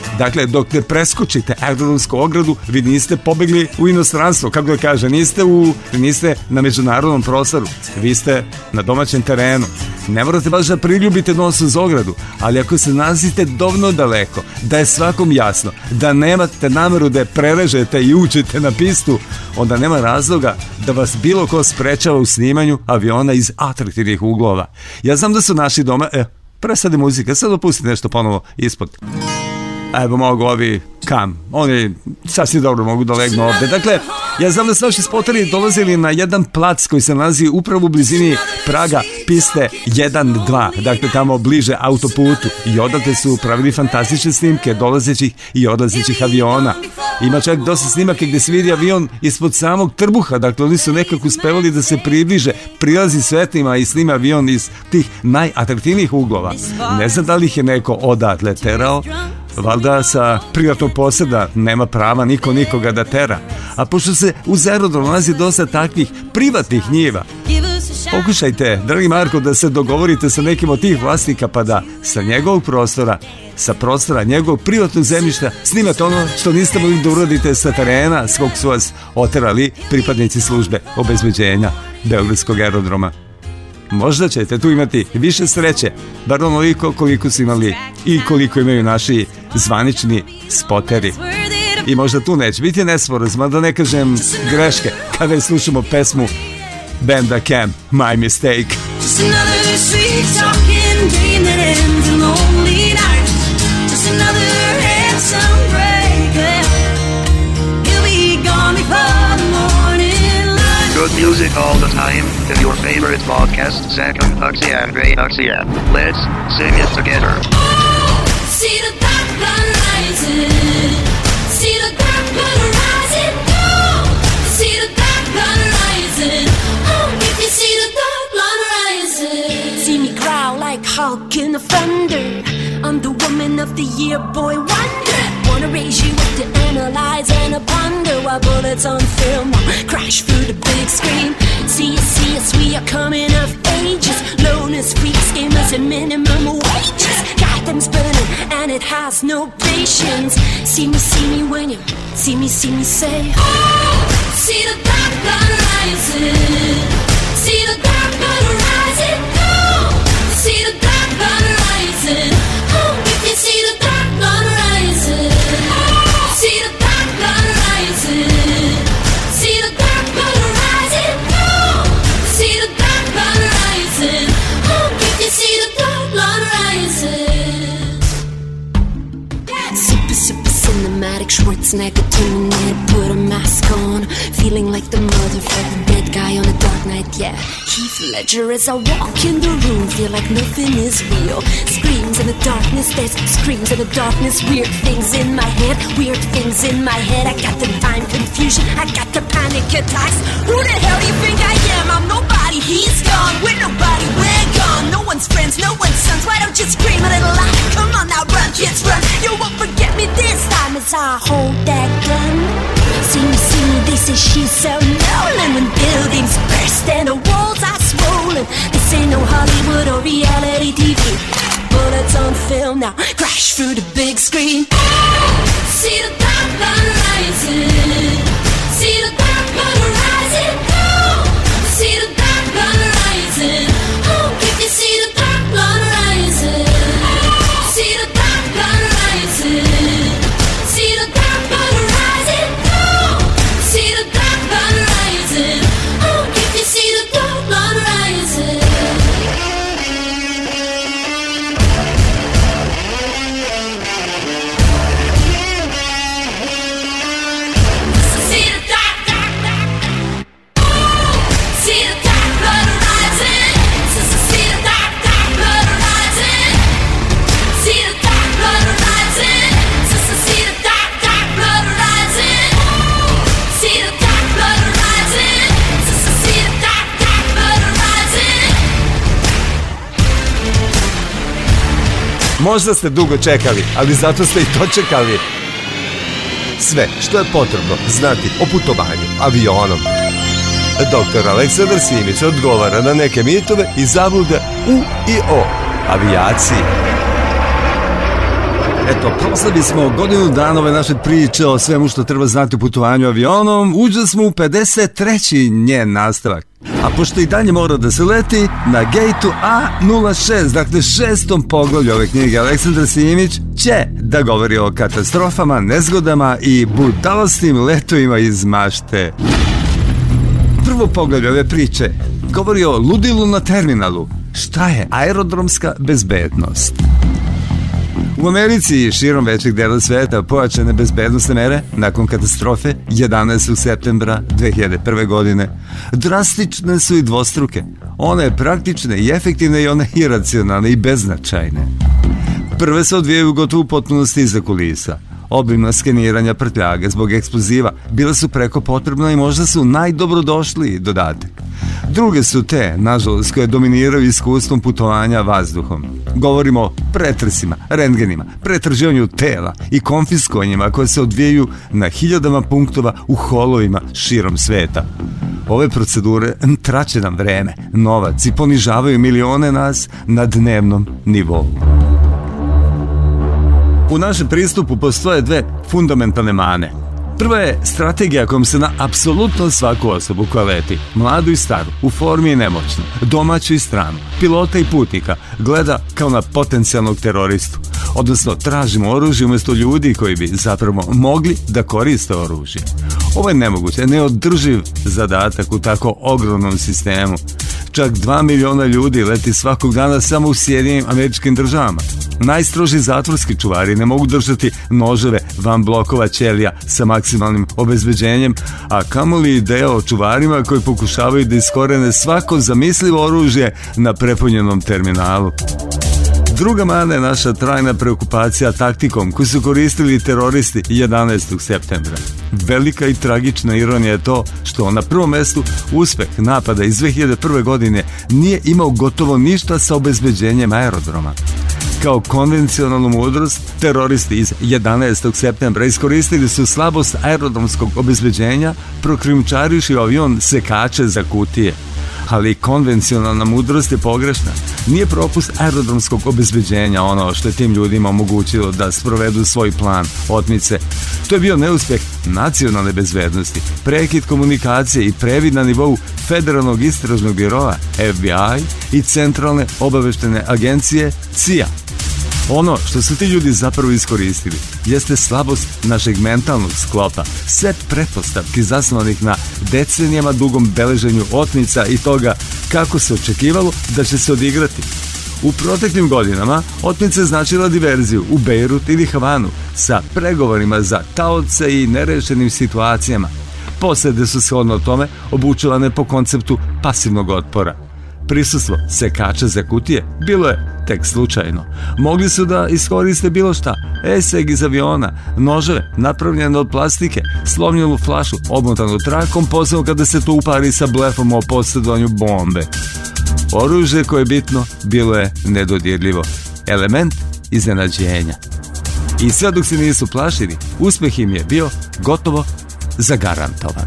Dakle, dok ne preskočite aerodromsku ogradu, vi niste pobegli u inostranstvo, kako da kaže, niste, u, niste na međunarodnom prostoru, vi ste na domaćem terenu. Ne morate baš da priljubite nos uz ogradu, ali ako se nalazite dovoljno daleko, da je svakom jasno, da nemate nameru da je prerežete i uđete na pistu, onda nema razloga da vas bilo ko sprečava u snimanju aviona iz atraktivnih uglova. Ja znam da su naši doma... E, presade muzika, sad dopustite nešto ponovo ispod. Evo mogu ovi kam, oni sasvim dobro mogu da legnu ovde. Dakle, ja znam da su naši spoteri dolazili na jedan plac koji se nalazi upravo u blizini Praga, piste jedan dva, dakle tamo bliže autoputu, i odatle su pravili fantastične snimke dolazećih i odlazećih aviona. Ima čak dosta snimaka gde se vidi avion ispod samog trbuha, dakle oni su nekako uspevali da se približe, prilazi svetlima i snima avion iz tih najatraktivnijih uglova. Ne znam da li ih je neko odatle terao, valjda sa privatnog poseda nema prava niko nikoga da tera. A pošto se uz aerodrom nalazi dosta takvih privatnih njiva, pokušajte, dragi Marko, da se dogovorite sa nekim od tih vlasnika pa da sa njegovog prostora, sa prostora njegovog privatnog zemljišta snimate ono što niste mogli da uradite sa terena s kog su vas oterali pripadnici službe obezbeđenja Beogradskog aerodroma. Možda ćete tu imati više sreće, bar onoliko koliko su imali i koliko imaju naši zvanični spoteri. I možda tu neće biti nesporazuma, da ne kažem greške, kada je slušamo pesmu benda Cam, My Mistake. Just another sweet talking dream that ends a lonely night. Just another handsome break. You'll be gone before the morning light. Good music all the time in your favorite podcast, Second Uxie and Ray Uxie. Let's sing it together. See the dark blood rising. See the dark blood rising. Oh, see the dark blood rising. Oh, if you see the dark blood rising. See me growl like Hulk in the thunder. I'm the woman of the year, boy wonder. Wanna raise you up to analyze and a ponder while bullets on film crash through the big screen. See us, see us, we are coming of ages. Loners, freaks, gamers, and minimum wages. Gotham's burning and it has no patience. See me, see me when you see me, see me say, oh, see the dark blood rising. See the dark blood rising. Oh, see the dark blood rising. Oh, if you see the dark blood rising. See the dark blood rising. See the dark blood rising. Oh, see the dark blood rising. Oh, if you see the dark blood rising. Super, super cinematic Schwarzenegger tuning it, put a mask on, feeling like the motherfucking dead guy on a dark night, yeah. Heath Ledger as I walk in the room, feel like nothing is real. Screams in the darkness, there's screams in the darkness. Weird things in my head, weird things in my head. I got the time confusion, I got the panic attacks. Who the hell do you think I am? I'm nobody, he's gone. We're nobody, we're gone. No one's friends, no one's sons. Why don't you scream a little louder? Come on now, run, kids, run. You won't forget me this time as I hold that gun. See me, see me, they say she's so Nolan. When buildings burst and the walls are swollen. This ain't no Hollywood or reality T V. Bullets on film now, crash through the big screen. See the dark blood rising. See the dark blood rising. Oh, see the dark blood rising. Oh, if you see the dark blood rising. See the dark blood rising. See the dark blood rising. Oh, see the dark blood rising. Oh, if you see the dark blood rising. See the dark, dark, dark. Oh, see the dark blood rising. See the dark, dark blood rising. See the dark blood rising. See the dark, dark blood rising. See the dark blood rising. See the dark, dark blood rising. Možda ste dugo čekali, ali zato ste i to čekali. Sve što je potrebno znati o putovanju avionom. Doktor Aleksandar Simić odgovara na neke mitove i zablude u i o avijaciji. Eto, proslavili smo godinu dana ove naše priče o svemu što treba znati o putovanju avionom. Uđe smo u pedeset treći njen nastavak. A pošto i dalje mora da se leti, na gejtu A nula šest, dakle šestom poglavlju ove knjige, Aleksandar Simić će da govori o katastrofama, nezgodama i budalostnim letovima iz mašte. Prvo poglavlje ove priče govori o ludilu na terminalu. Šta je aerodromska bezbednost? U Americi i širom većeg dela sveta pojačane bezbednosne mere nakon katastrofe jedanaestog septembra dve hiljade prve. godine drastične su i dvostruke. One praktične i efektivne i one iracionalne i beznačajne. Prve se odvijaju gotovo u potpunosti iza kulisa. Obimna skeniranja prtljaga zbog eksploziva bila su preko potrebna i možda su najdobrodošliji dodatak. Druge su te, nažalost, koje dominiraju iskustvom putovanja vazduhom. Govorimo o pretresima, rentgenima, pretraživanju tela i konfiskovanjima koje se odvijaju na hiljadama punktova u holovima širom sveta. Ove procedure traće nam vreme, novac i ponižavaju milione nas na dnevnom nivou. U našem pristupu postoje dve fundamentalne mane. Prva je strategija kojom se na apsolutno svaku osobu koja leti, mladu i staru, u formi i nemoćnu, domaću i stranu, pilota i putnika, gleda kao na potencijalnog teroristu. Odnosno, tražimo oružje umjesto ljudi koji bi zapravo mogli da koriste oružje. Ovo je nemoguće, neodrživ zadatak u tako ogromnom sistemu. Čak dva miliona ljudi leti svakog dana samo u Sjedinjenim Američkim Državama. Najstroži zatvorski čuvari ne mogu držati noževe van blokova ćelija sa maksimalnim obezbeđenjem, a kamoli ideja o čuvarima koji pokušavaju da iskorene svako zamislivo oružje na prepunjenom terminalu. Druga mana je naša trajna preokupacija taktikom koju su koristili teroristi jedanaestog septembra. Velika i tragična ironija je to što na prvom mestu uspeh napada iz dve hiljade prve. godine nije imao gotovo ništa sa obezbeđenjem aerodroma. Kao konvencionalnu mudrost, teroristi iz jedanaestog septembra iskoristili su slabost aerodromskog obezbeđenja, prokrijumčarivši avion sekače za kutije. Ali konvencionalna mudrost je pogrešna. Nije propust aerodromskog obezbeđenja ono što je tim ljudima omogućilo da sprovedu svoj plan otmice. To je bio neuspjeh nacionalne bezbednosti, prekid komunikacije i previd na nivou Federalnog istražnog biroa F B I i Centralne obaveštene agencije C I A. Ono što su ti ljudi zapravo iskoristili jeste slabost našeg mentalnog sklopa, set pretpostavki zasnovanih na decenijama dugom beleženju otmica i toga kako se očekivalo da će se odigrati. U proteklim godinama otmica je značila diverziju u Bejrut ili Havanu sa pregovorima za taoce i nerešenim situacijama. Posede su shodno tome obučavane po konceptu pasivnog otpora. Prisustvo sekača za kutije bilo je tek slučajno. Mogli su da iskoriste bilo šta, eseg iz aviona, noževe napravljene od plastike, slomljenu flašu obmotanu trakom, posebno kada se to upari sa blefom o posjedovanju bombe. Oružje koje je bitno bilo je nedodirljivo, element iznenađenja. I sve dok se nisu plašili, uspeh im je bio gotovo zagarantovan.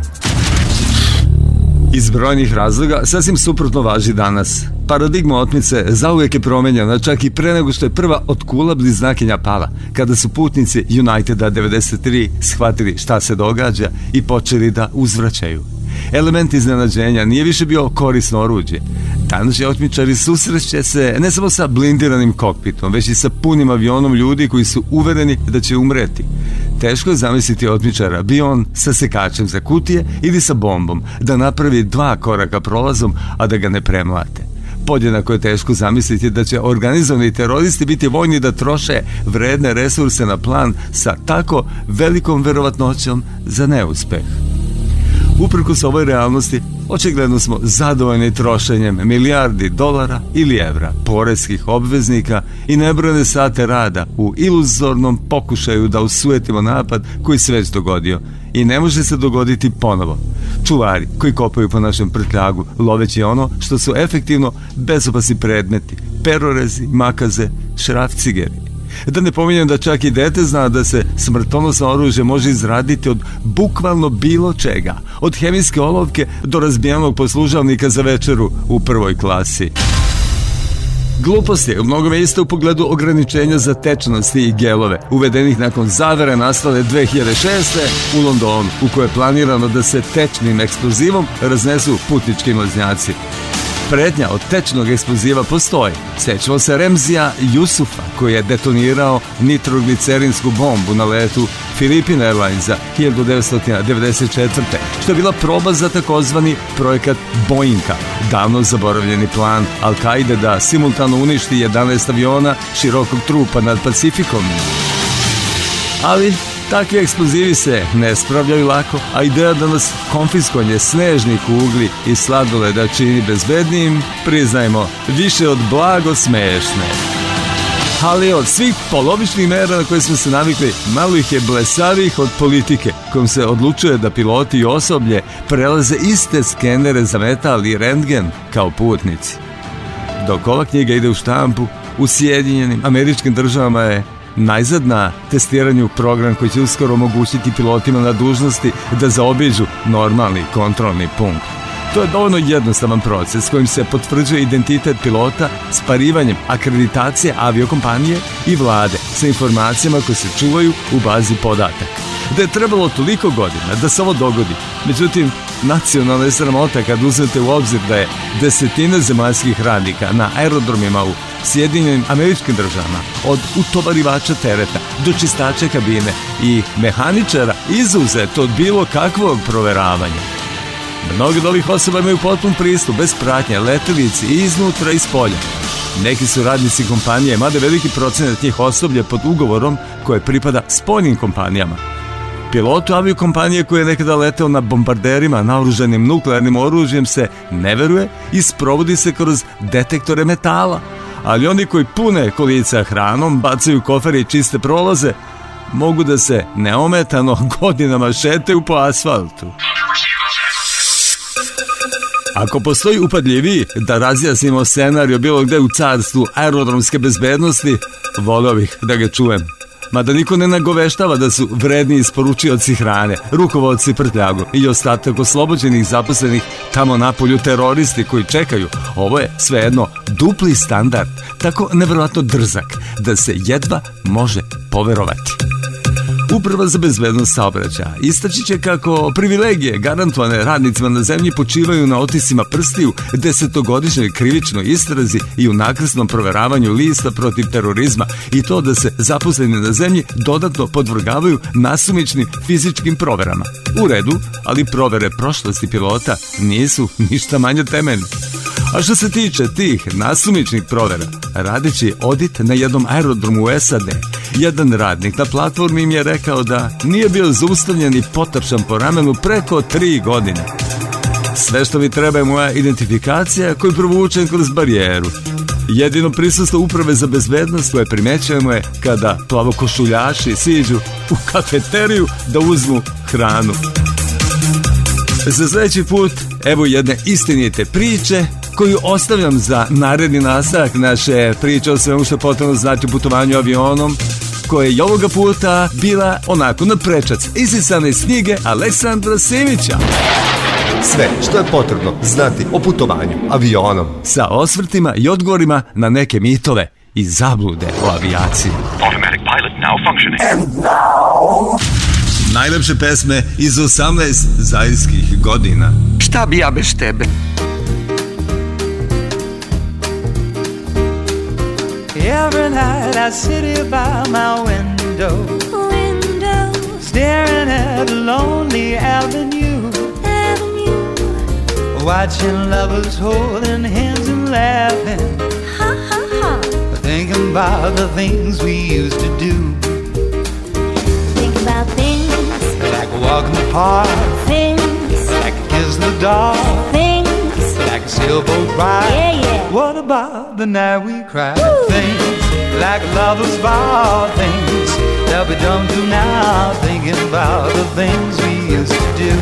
Iz brojnih razloga sasvim suprotno važi danas. Paradigma otmice zauvijek je promenjena, čak i pre nego što je prva od kula bliznakinja pala, kada su putnici Uniteda devedeset tri shvatili šta se događa i počeli da uzvraćaju. Element iznenađenja nije više bio korisno oruđe. Današnji otmičari susreće se ne samo sa blindiranim kokpitom, već i sa punim avionom ljudi koji su uvereni da će umreti. Teško je zamisliti otmičara, bio on sa sekačem za kutije ili sa bombom, da napravi dva koraka prolazom, a da ga ne premlate. Podjednako je teško zamisliti da će organizovani teroristi biti voljni da troše vredne resurse na plan sa tako velikom verovatnoćom za neuspeh. Uprkos ovoj realnosti, očigledno smo zadovoljni trošenjem milijardi dolara ili evra poreskih obveznika i nebrojene sate rada u iluzornom pokušaju da usujetimo napad koji se već dogodio i ne može se dogoditi ponovo. Čuvari koji kopaju po našem prtljagu, loveći ono što su efektivno bezopasni predmeti, perorezi, makaze, šrafcigeri. Da ne pominjem da čak i dete zna da se smrtonosno oružje može izraditi od bukvalno bilo čega, od hemijske olovke do razbijenog poslužavnika za večeru u prvoj klasi. Glupost je u mnogome isto u pogledu ograničenja za tečnosti i gelove, uvedenih nakon zavere nastale dve hiljade šeste. u Londonu, u kojoj je planirano da se tečnim eksplozivom raznesu putnički mlaznjaci. Pretnja od tečnog eksploziva postoji. Sećamo se Remzija Jusufa, koji je detonirao nitroglicerinsku bombu na letu Philippine Airlinesa hiljadu devetsto devedeset četvrte. što je bila proba za takozvani projekat Boeinga, davno zaboravljeni plan Al-Kaide da simultano uništi jedanaest aviona širokog trupa nad Pacifikom. Ali takvi eksplozivi se ne spravljaju lako, a ideja da nas konfiskovanje snežnih kugli i sladoleda čini bezbednijim, priznajmo, više od blago smešne. Ali od svih polovičnih mera na koje smo se navikli, malo ih je blesavih od politike, kojom se odlučuje da piloti i osoblje prelaze iste skenere za metal i rentgen kao putnici. Dok ova knjiga ide u štampu, u Sjedinjenim Američkim Državama je najzad na testiranju program koji će uskoro omogućiti pilotima na dužnosti da zaobiđu normalni kontrolni punkt. To je dovoljno jednostavan proces kojim se potvrđuje identitet pilota sparivanjem akreditacije aviokompanije i vlade sa informacijama koje se čuvaju u bazi podataka. Da je trebalo toliko godina da se ovo dogodi, međutim, nacionalna je sramota kad uzmete u obzir da je desetine zemaljskih radnika na aerodromima u Sjedinjenim Američkim Državama, od utovarivača tereta do čistača kabine i mehaničara, izuzeto od bilo kakvog proveravanja. Mnogi od ovih osoba imaju potpun pristup bez pratnje letelici i iznutra i spolja. Neki su radnici kompanije, mada veliki procenat njih osoblje pod ugovorom koje pripada spoljnim kompanijama. Pilotu aviokompanije koji je nekada leteo na bombarderima naoružanim nuklearnim oružjem se ne veruje i sprovodi se kroz detektore metala, ali oni koji pune kolica hranom, bacaju kofere i čiste prolaze, mogu da se neometano godinama šetaju po asfaltu. Ako postoji upadljiviji da razjasnimo scenariju bilo gde u carstvu aerodromske bezbednosti, voleo bih da ga čujem. Mada niko ne nagoveštava da su vredni isporučioci hrane, rukovodci prtljagu i ostatak oslobođenih zaposlenih tamo napolju teroristi koji čekaju. Ovo je svejedno dupli standard, tako nevjerojatno drzak da se jedva može poverovati. Uprava za bezbednost saobraćaja istaći će kako privilegije garantovane radnicima na zemlji počivaju na otiscima prstiju, desetogodišnjoj krivičnoj istrazi i u nakrsnom proveravanju lista protiv terorizma i to da se zaposleni na zemlji dodatno podvrgavaju nasumičnim fizičkim proverama. U redu, ali provere prošlosti pilota nisu ništa manje temeljne. A što se tiče tih nasumičnih provera, radeći odit na jednom aerodromu u S A D, jedan radnik na platformi im je rekao da nije bio zaustavljen i potapšan po ramenu preko tri godine. Sve što mi treba je moja identifikacija koju provučem kroz barijeru. Jedino prisustvo uprave za bezbednost koje primećujemo je kada plavokošuljaši siđu u kafeteriju da uzmu hranu. Za sljedeći put, evo jedne istinite priče koju ostavljam za naredni nastavak naše priče o svemu što je potrebno znati o putovanju avionom, koja je i ovoga puta bila onako na prečac isisane iz knjige Aleksandra Simića. Sve što je potrebno znati o putovanju avionom. Sa osvrtima i odgovorima na neke mitove i zablude o avijaciji. Automatic pilot now functioning. And now... Najlepše pesme iz osamnaest zajskih godina. Šta bi ja bez tebe? Every night I sit here by my window, window, staring at a lonely avenue, avenue, watching lovers holding hands and laughing, ha ha ha, thinking about the things we used to do. Think about things like a walk in the park, things like a kiss in the dark, things like a sailboat ride. Yeah, yeah. What about the night we cried? Woo. Things like lovers vow, things that we don't do now. Thinking about the things we used to do.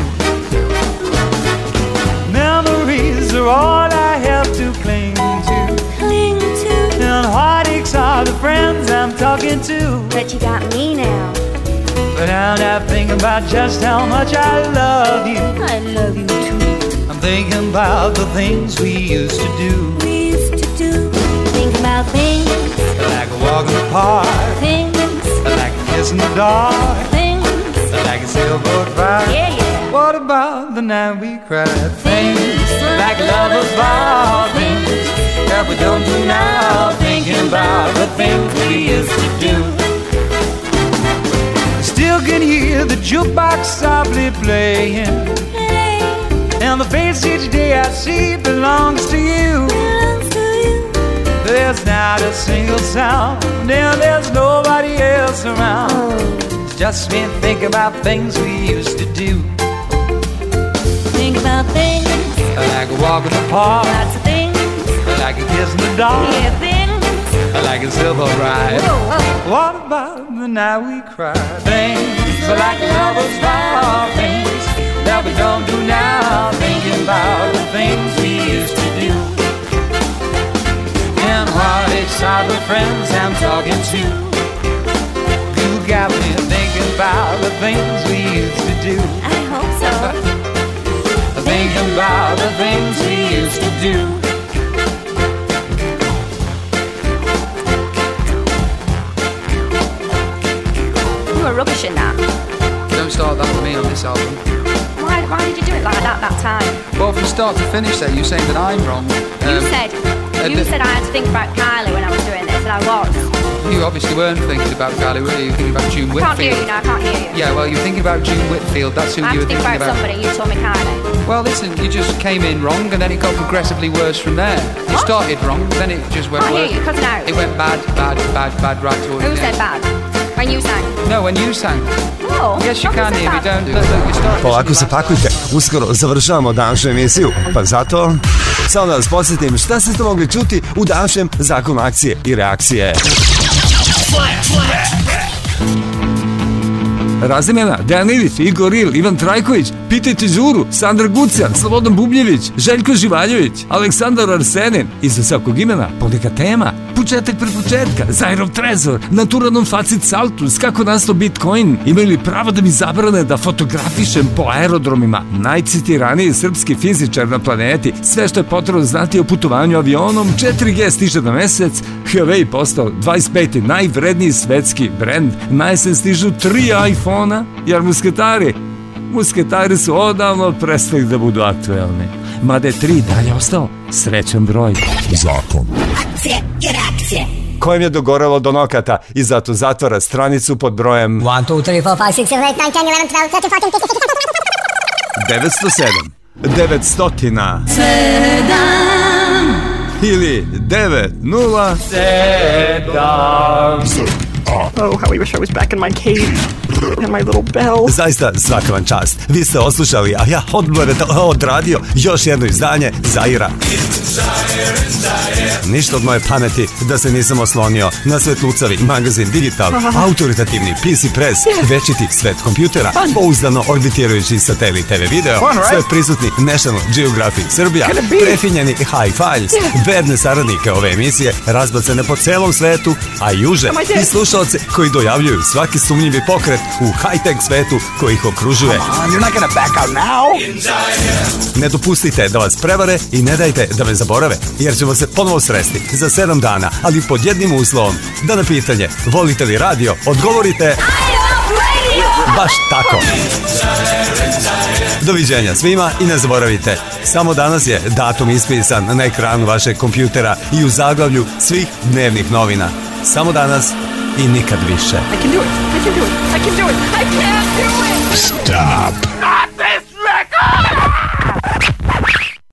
Memories are all I have to cling to. Cling to. And heartaches are the friends I'm talking to. But you got me now. But now I'm thinking about just how much I love you. I love you too. I'm thinking about the things we used to do. We used to do. Think about about things, like a walk in the park, things, like a kiss in the dark, things, like a sailboat ride. yeah, yeah. What about the night we cried? Things like lovers vow, things that we don't do now. Thinking about the things we used to do. Still can hear the jukebox softly playing, and the face each day I see belongs to you. There's not a single sound, and there's nobody else around. It's just me thinking about things we used to do. Think about things, Like a walk in the park, lots of things, like a kiss in the dark, yeah, things. like a silver ride. Whoa, whoa. What about the night we cried? Things like lovers vow, things that we don't do now. Thinking about the things we used to do. And heartaches are the friends I'm talking to. You got me thinking about the things we used to do. I hope so. Thinking about the things we used to do. You were rubbish in that. Don't start that with me on this album. Why, why did you do it like that that time? Well, from start to finish there, you're saying that I'm wrong. You Um, said, uh, you the- said I had to think about Kylie when I was doing this, and I was. You obviously weren't thinking about Kylie, were you? You were thinking about June I can't hear Whitfield. you now, I can't hear you. Yeah, well, you're thinking about June Whitfield. That's who I you had were to think thinking about about. somebody, you told me Kylie. Well, listen, you just came in wrong, and then it got progressively worse from there. You What? started wrong, then it just went Can't hear worse. you, cut it out. It went bad, bad, bad, bad, right towards Who the said end. bad? When you sang? No, when you sang. Oh, Yes, you what can was it hear me, bad? don't do that. You started Polako se pakujte, uskoro završavamo današnju emisiju, pa zato samo da vas podsjetim šta ste mogli čuti u današnjem zakonu akcije i reakcije. Razimena, Dejan Ilić, Igor Il, Ivan Trajković, Pitajte Đuru, Sandra Gucan, Slobodan Bubnjević, Željko Živaljević, Aleksandar Arsenin, iza svakog imena, poneka tema, početak pre početka, Zajrov trezor, Naturanom facit saltus, kako nastao Bitcoin, imaju li pravo da mi zabrane da fotografišem po aerodromima, najcitiraniji srpski fizičar na planeti, sve što je potrebno znati o putovanju avionom, četiri G stiže na mesec, Huawei postao dvadeset peti najvredniji svetski brend, na jesen stižu tri iPhona, jer musketari, musketari su odavno prestali da budu aktuelni. Mada je tri dalje ostao srećan broj. Zakon. Akcije i reakcije. Kojem je dogorelo do nokata i zato zatvara stranicu pod brojem one, two, three, four, five, six, seven, eight, nine, ten, eleven, twelve, thirteen, fourteen, fifteen, sixteen, devetsto sedam, devetstotina seven. ili devet nula sedam. Oh, how I wish I was back in my cave and my little bell. Zaista svaka vam čast. Vi ste oslušali, a ja odmah odradio još jedno izdanje Zaira. Ništa od moje pameti da se nisam oslonio na Svetlucavi magazin Digital, autoritativni P C Press, večiti svet kompjutera, pouzdano orbitirajući satelit T V video, sve prisutni National Geographic Srbija, prefinjeni High Files, verne saradnike ove emisije, razbacane po celom svetu, a juže i slušalce koji dojavljuju svaki sumnjivi pokret u high-tech svetu koji ih okružuje. Ne dopustite da vas prevare i ne dajte da me zaborave, jer ćemo se ponovo sresti za sedam dana, ali pod jednim uslovom, da na pitanje volite li radio, odgovorite baš tako. Doviđenja svima i ne zaboravite, samo danas je datum ispisan na ekranu vašeg kompjutera i u zaglavlju svih dnevnih novina. Samo danas i nikad više. I can do it. I can do it. I can do it. I can do it. Stop.